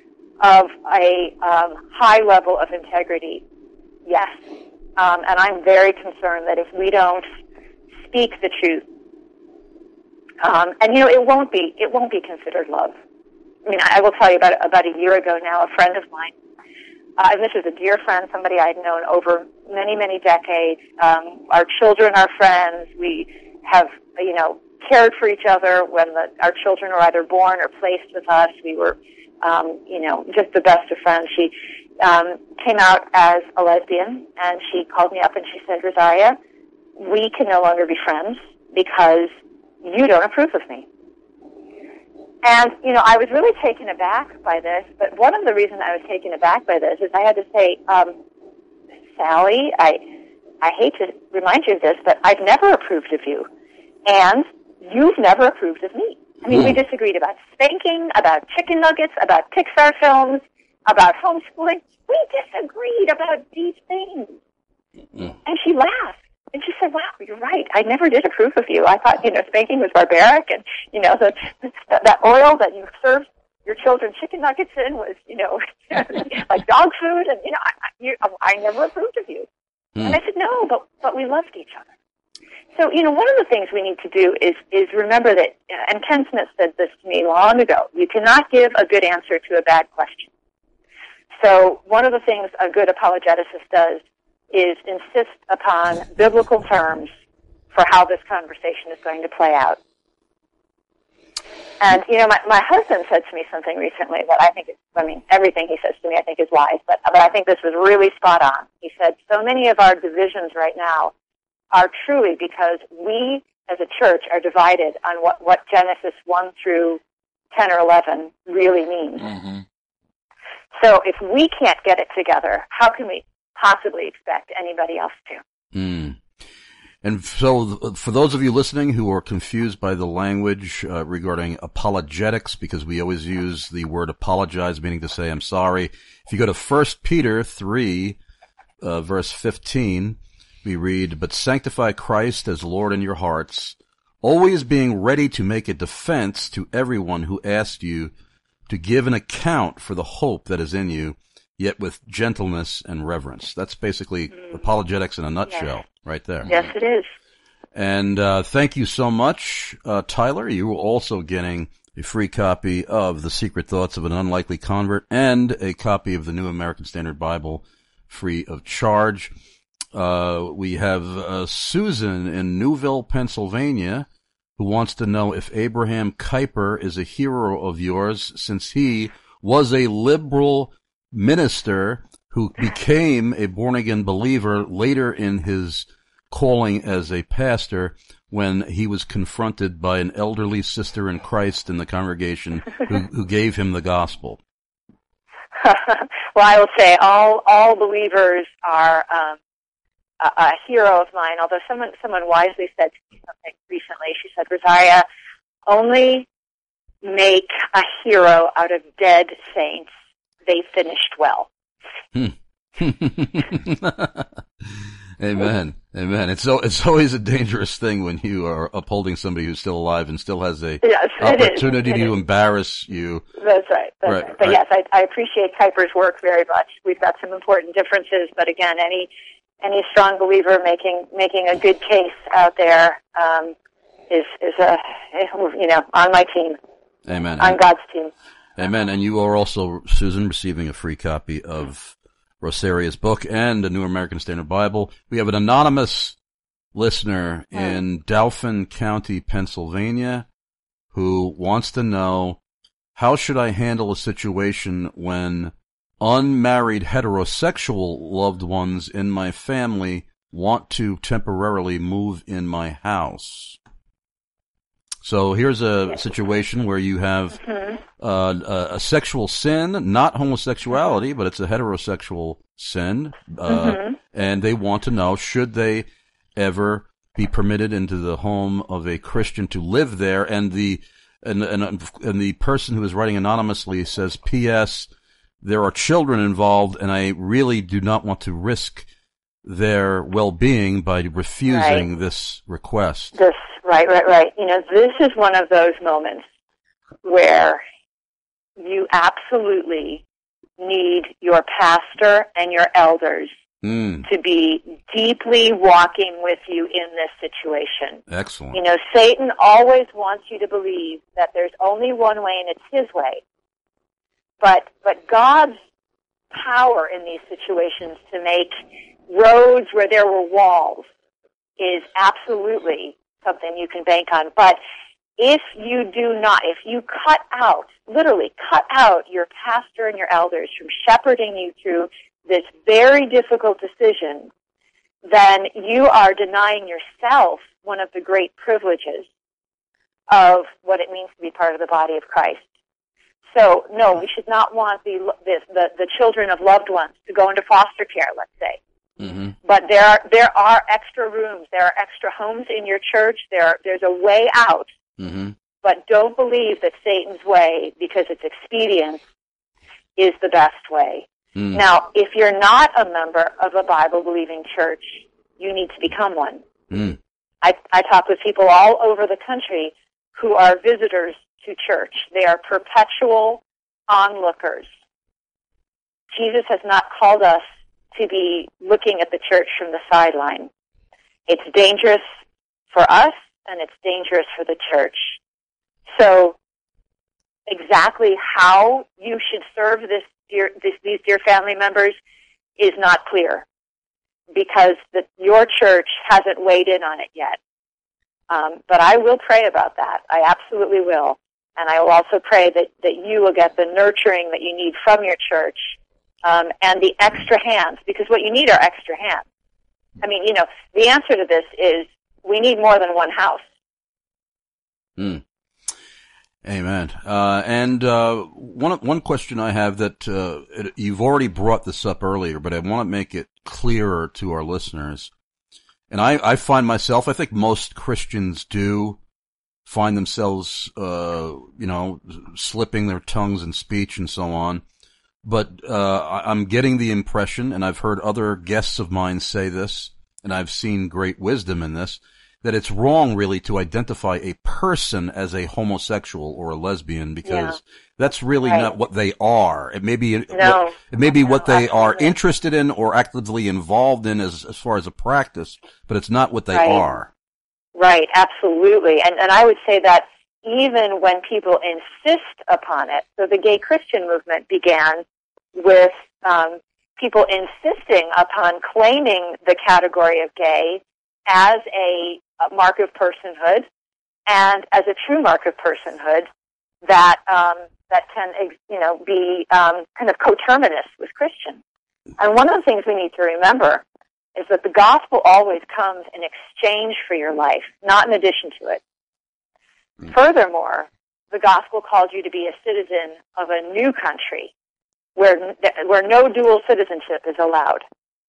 of a um, high level of integrity? Yes, um, and I'm very concerned that if we don't speak the truth, um, and you know it won't be it won't be considered love. I mean, I will tell you about about a year ago now, a friend of mine. Uh, and this is a dear friend, somebody I'd known over many, many decades. Um, our children are friends. We have, you know, cared for each other when the, our children were either born or placed with us. We were, um, you know, just the best of friends. She um, came out as a lesbian, and she called me up and she said, Rosaria, we can no longer be friends because you don't approve of me. And, you know, I was really taken aback by this, but one of the reasons I was taken aback by this is I had to say, um, Sally, I I hate to remind you of this, but I've never approved of you, and you've never approved of me. I mean, mm. we disagreed about spanking, about chicken nuggets, about Pixar films, about homeschooling. We disagreed about these things. Mm. And she laughed. And she said, wow, you're right. I never did approve of you. I thought, you know, spanking was barbaric and, you know, the, the, that oil that you served your children chicken nuggets in was, you know, like dog food, and you know, I, you, I never approved of you. Mm. And I said, no, but but we loved each other. So, you know, one of the things we need to do is is remember that, and Ken Smith said this to me long ago, you cannot give a good answer to a bad question. So one of the things a good apologeticist does is insist upon biblical terms for how this conversation is going to play out. And, you know, my, my husband said to me something recently that I think is, I mean, everything he says to me I think is wise, but, but I think this was really spot on. He said, so many of our divisions right now are truly because we as a church are divided on what, what Genesis one through ten or eleven really means. Mm-hmm. So if we can't get it together, how can we possibly expect anybody else to? Mm. And so for those of you listening who are confused by the language uh, regarding apologetics, because we always use the word apologize, meaning to say I'm sorry, if you go to First Peter three, uh, verse fifteen, we read, but sanctify Christ as Lord in your hearts, always being ready to make a defense to everyone who asks you to give an account for the hope that is in you, yet with gentleness and reverence. That's basically mm. apologetics in a nutshell, yes. right there. Yes, it is. And uh, thank you so much, uh, Tyler. You were also getting a free copy of The Secret Thoughts of an Unlikely Convert and a copy of the New American Standard Bible free of charge. Uh, we have uh, Susan in Newville, Pennsylvania, who wants to know if Abraham Kuyper is a hero of yours, since he was a liberal minister who became a born-again believer later in his calling as a pastor when he was confronted by an elderly sister in Christ in the congregation who, who gave him the gospel. Well, I will say all all believers are um, a, a hero of mine, although someone someone wisely said to me something recently. She said, Rosaria, only make a hero out of dead saints. They finished well. Hmm. Amen. Amen. It's so, it's always a dangerous thing when you are upholding somebody who's still alive and still has a yes, opportunity to is. embarrass you. That's right. That's right. right. But right. yes, I, I appreciate Kuyper's work very much. We've got some important differences, but again, any any strong believer making making a good case out there um, is is a you know on my team. Amen. On God's team. Amen. And you are also, Susan, receiving a free copy of Rosaria's book and a New American Standard Bible. We have an anonymous listener hmm. in Dauphin County, Pennsylvania, who wants to know, how should I handle a situation when unmarried heterosexual loved ones in my family want to temporarily move in my house? So here's a situation where you have mm-hmm. uh, a, a sexual sin, not homosexuality, but it's a heterosexual sin, uh, mm-hmm. and they want to know, should they ever be permitted into the home of a Christian to live there? And the and and, and the person who is writing anonymously says, P S there are children involved, and I really do not want to risk their well-being by refusing right. this request. This, right, right, right. You know, this is one of those moments where you absolutely need your pastor and your elders mm. to be deeply walking with you in this situation. Excellent. You know, Satan always wants you to believe that there's only one way and it's his way. But, but God's power in these situations to make roads where there were walls is absolutely something you can bank on. But if you do not, if you cut out, literally cut out your pastor and your elders from shepherding you through this very difficult decision, then you are denying yourself one of the great privileges of what it means to be part of the body of Christ. So, no, we should not want the the, the, the children of loved ones to go into foster care, let's say. Mm-hmm. But there are there are extra rooms, there are extra homes in your church. There there's a way out. Mm-hmm. But don't believe that Satan's way, because it's expedient, is the best way. Mm. Now, if you're not a member of a Bible-believing church, you need to become one. Mm. I, I talk with people all over the country who are visitors to church. They are perpetual onlookers. Jesus has not called us to be looking at the church from the sideline. It's dangerous for us, and it's dangerous for the church. So exactly how you should serve this dear, this, these dear family members is not clear, because the, your church hasn't weighed in on it yet. Um, but I will pray about that. I absolutely will. And I will also pray that, that you will get the nurturing that you need from your church, um, and the extra hands, because what you need are extra hands. I mean, you know, the answer to this is we need more than one house. Hmm. Amen. Uh, and uh, one one question I have that uh, it, you've already brought this up earlier, but I want to make it clearer to our listeners. And I, I find myself, I think most Christians do find themselves, uh, you know, slipping their tongues in speech and so on. But uh, I'm getting the impression, and I've heard other guests of mine say this, and I've seen great wisdom in this, that it's wrong really to identify a person as a homosexual or a lesbian, because yeah. that's really right. not what they are. It may be, no. what, it may be no, what they absolutely. are interested in or actively involved in as, as far as a practice, but it's not what they right. are. Right, absolutely. And, and I would say that even when people insist upon it, so the gay Christian movement began with um, people insisting upon claiming the category of gay as a, a mark of personhood, and as a true mark of personhood that um, that can, you know, be um, kind of coterminous with Christian. And one of the things we need to remember is that the gospel always comes in exchange for your life, not in addition to it. Mm. Furthermore, the gospel calls you to be a citizen of a new country where where no dual citizenship is allowed.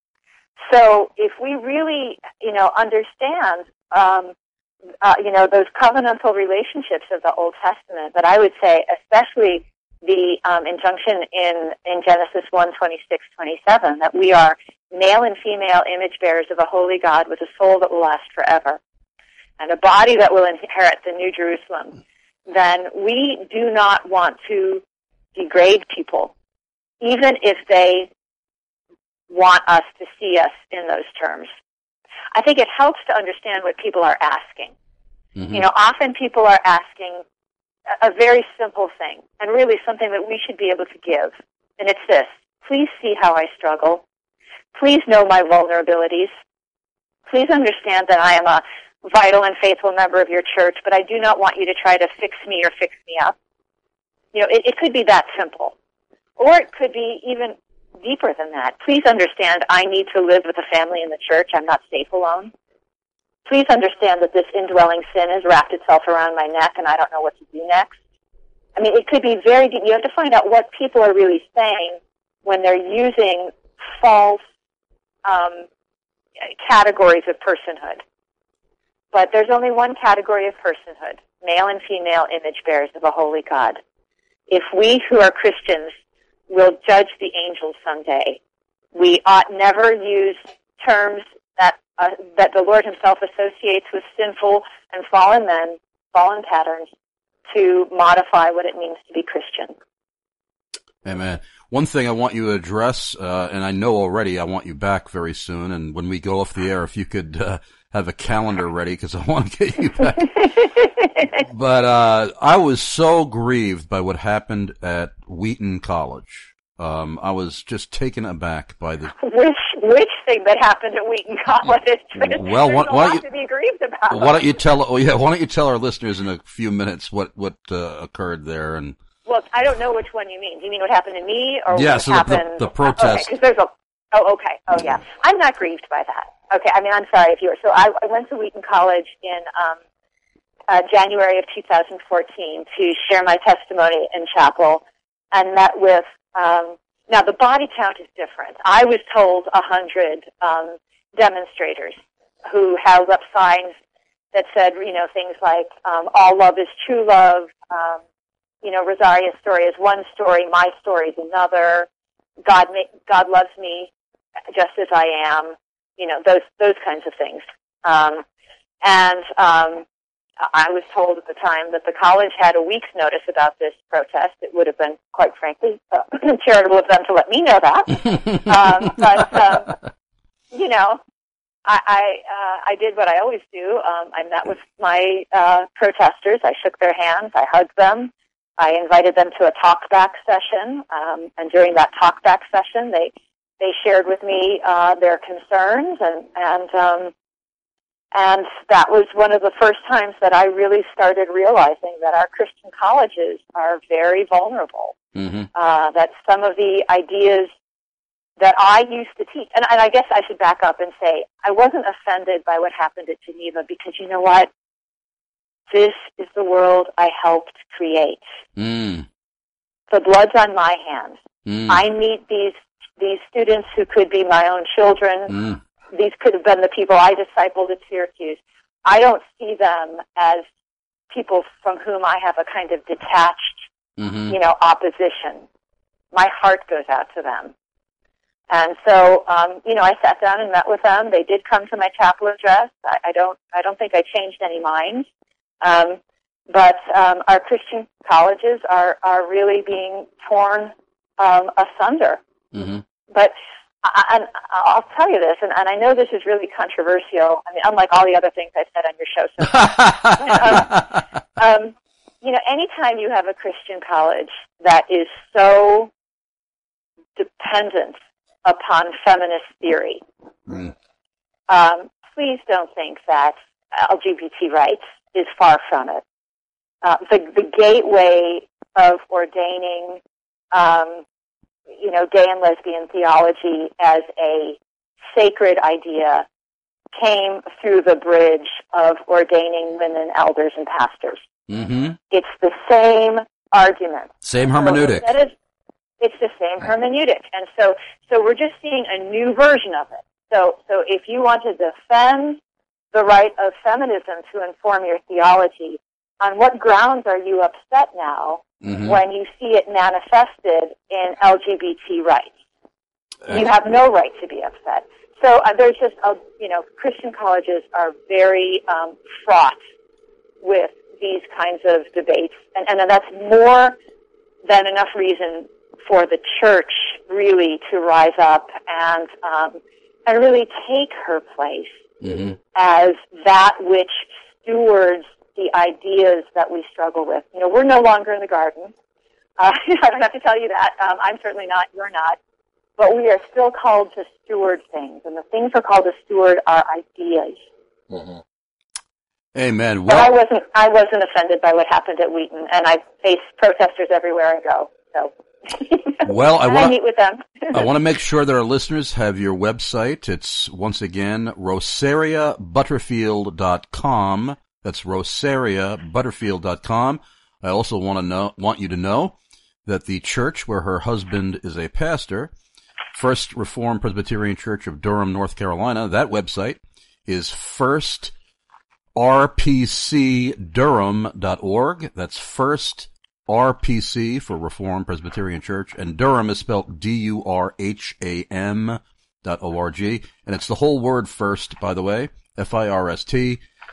So if we really, you know, understand, um, uh, you know, those covenantal relationships of the Old Testament, but I would say especially the um, injunction in, in Genesis one, twenty-six, twenty-seven, that we are male and female image bearers of a holy God with a soul that will last forever and a body that will inherit the New Jerusalem, then we do not want to degrade people, even if they want us to see us in those terms. I think it helps to understand what people are asking. Mm-hmm. You know, often people are asking a, a very simple thing, and really something that we should be able to give. And it's this: please see how I struggle. Please know my vulnerabilities. Please understand that I am a vital and faithful member of your church, but I do not want you to try to fix me or fix me up. You know, it, it could be that simple. Or it could be even deeper than that. Please understand I need to live with a family in the church. I'm not safe alone. Please understand that this indwelling sin has wrapped itself around my neck and I don't know what to do next. I mean, it could be very deep. You have to find out what people are really saying when they're using false um, categories of personhood. But there's only one category of personhood: male and female image bearers of a holy God. If we who are Christians will judge the angels someday, we ought never use terms that uh, that the Lord himself associates with sinful and fallen men, fallen patterns, to modify what it means to be Christian. Amen. One thing I want you to address, uh, and I know already I want you back very soon, and when we go off the air, if you could uh, have a calendar ready, because I want to get you back. But uh, I was so grieved by what happened at Wheaton College. Um, I was just taken aback by the which which thing that happened at Wheaton College. There's, well, there's why, a why lot you, to be grieved about. Why don't you tell? Oh yeah, why don't you tell our listeners in a few minutes what what uh, occurred there? And well, I don't know which one you mean. Do you mean what happened to me, or yeah, what so happened? The, the, the protest. Okay, because there's a. Oh, okay. Oh, yeah. I'm not grieved by that. Okay. I mean, I'm sorry if you were. So I, I went to Wheaton College in um, uh, January of two thousand fourteen to share my testimony in chapel, and met with. Um, now the body count is different. I was told a hundred um, demonstrators who held up signs that said, you know, things like um, "All love is true love." Um, you know, Rosaria's story is one story, my story is another. God, ma- God loves me just as I am. You know, those those kinds of things. Um, and um, I was told at the time that the college had a week's notice about this protest. It would have been, quite frankly, uh, charitable of them to let me know that. um, but, um, you know, I I, uh, I did what I always do. Um, I met with my uh, protesters. I shook their hands. I hugged them. I invited them to a talk-back session. Um, and during that talk-back session, they they shared with me uh, their concerns, and and um, and that was one of the first times that I really started realizing that our Christian colleges are very vulnerable. Mm-hmm. Uh, that some of the ideas that I used to teach, and, and I guess I should back up and say I wasn't offended by what happened at Geneva, because you know what? This is the world I helped create. Mm. The blood's on my hands. Mm. I meet these these students who could be my own children. Mm. These could have been the people I discipled at Syracuse. I don't see them as people from whom I have a kind of detached, mm-hmm. you know, opposition. My heart goes out to them. And so, um, you know, I sat down and met with them. They did come to my chapel address. I, I don't, I don't think I changed any minds. Um, but um, our Christian colleges are are really being torn um, asunder. Mm-hmm. But I, and I'll tell you this, and, and I know this is really controversial. I mean, unlike all the other things I've said on your show so far. um, um, you know, anytime you have a Christian college that is so dependent upon feminist theory, mm. um, please don't think that L G B T rights is far from it. Uh, the, the gateway of ordaining, um, you know, gay and lesbian theology as a sacred idea came through the bridge of ordaining women elders and pastors. Mm-hmm. It's the same argument. Same hermeneutic. So is, it's the same hermeneutic. And so, so we're just seeing a new version of it. So, so if you want to defend the right of feminism to inform your theology, on what grounds are you upset now mm-hmm. when you see it manifested in L G B T rights? Uh, you have no right to be upset. So uh, there's just, a, you know, Christian colleges are very um, fraught with these kinds of debates, and, and that's more than enough reason for the church really to rise up and um, and really take her place mm-hmm. as that which stewards the ideas that we struggle with. You know, we're no longer in the garden. Uh, I don't have to tell you that. Um, I'm certainly not. You're not. But we are still called to steward things, and the things we're called to steward are ideas. Mm-hmm. Amen. Well, well, I wasn't. I wasn't offended by what happened at Wheaton, and I face protesters everywhere I go. So. Well, I want to meet with them. I want to make sure that our listeners have your website. It's once again rosaria butterfield dot com. That's rosaria butterfield dot com. I also want to know, want you to know that the church where her husband is a pastor, First Reformed Presbyterian Church of Durham, North Carolina, that website is first r p c durham dot org. That's first R P C for Reformed Presbyterian Church, and Durham is spelled D U R H A M dot O R G, and it's the whole word first, by the way, F I R S T,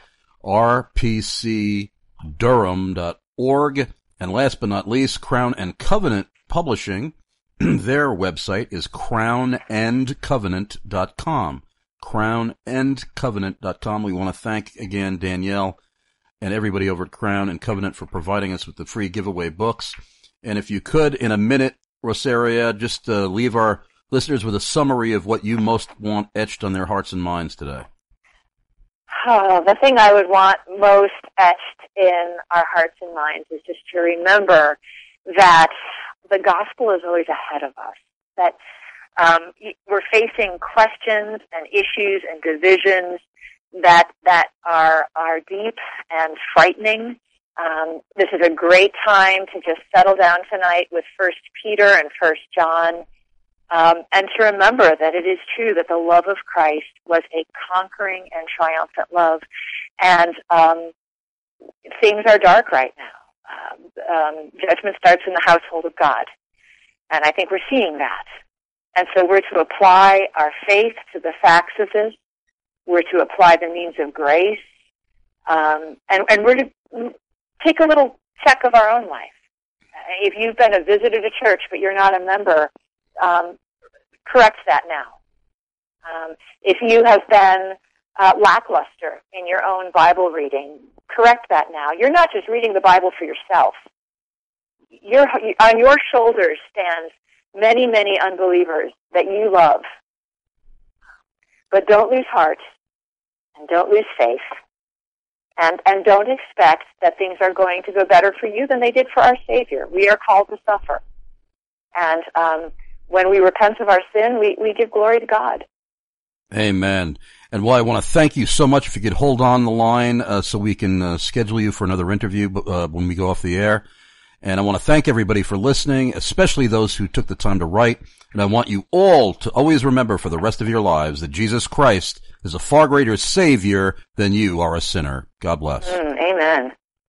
R P C Durham dot org, and last but not least, Crown and Covenant Publishing, their website is crown and covenant dot com, crown and covenant dot com. We want to thank again Danielle and everybody over at Crown and Covenant for providing us with the free giveaway books. And if you could, in a minute, Rosaria, just uh, leave our listeners with a summary of what you most want etched on their hearts and minds today. Oh, the thing I would want most etched in our hearts and minds is just to remember that the gospel is always ahead of us, that um, we're facing questions and issues and divisions that that are are deep and frightening. Um, this is a great time to just settle down tonight with First Peter and First John, um, and to remember that it is true that the love of Christ was a conquering and triumphant love, and um, things are dark right now. Um, um, judgment starts in the household of God, and I think we're seeing that. And so we're to apply our faith to the facts of this. We're to apply the means of grace. Um, and, and we're to take a little check of our own life. If you've been a visitor to church but you're not a member, um, correct that now. Um, if you have been uh, lackluster in your own Bible reading, correct that now. You're not just reading the Bible for yourself. You're, on your shoulders stands many, many unbelievers that you love. But don't lose heart, and don't lose faith, and, and don't expect that things are going to go better for you than they did for our Savior. We are called to suffer. And um, when we repent of our sin, we, we give glory to God. Amen. And well, I want to thank you so much. If you could hold on the line uh, so we can uh, schedule you for another interview uh, when we go off the air. And I want to thank everybody for listening, especially those who took the time to write. And I want you all to always remember for the rest of your lives that Jesus Christ is a far greater Savior than you are a sinner. God bless. Mm, amen.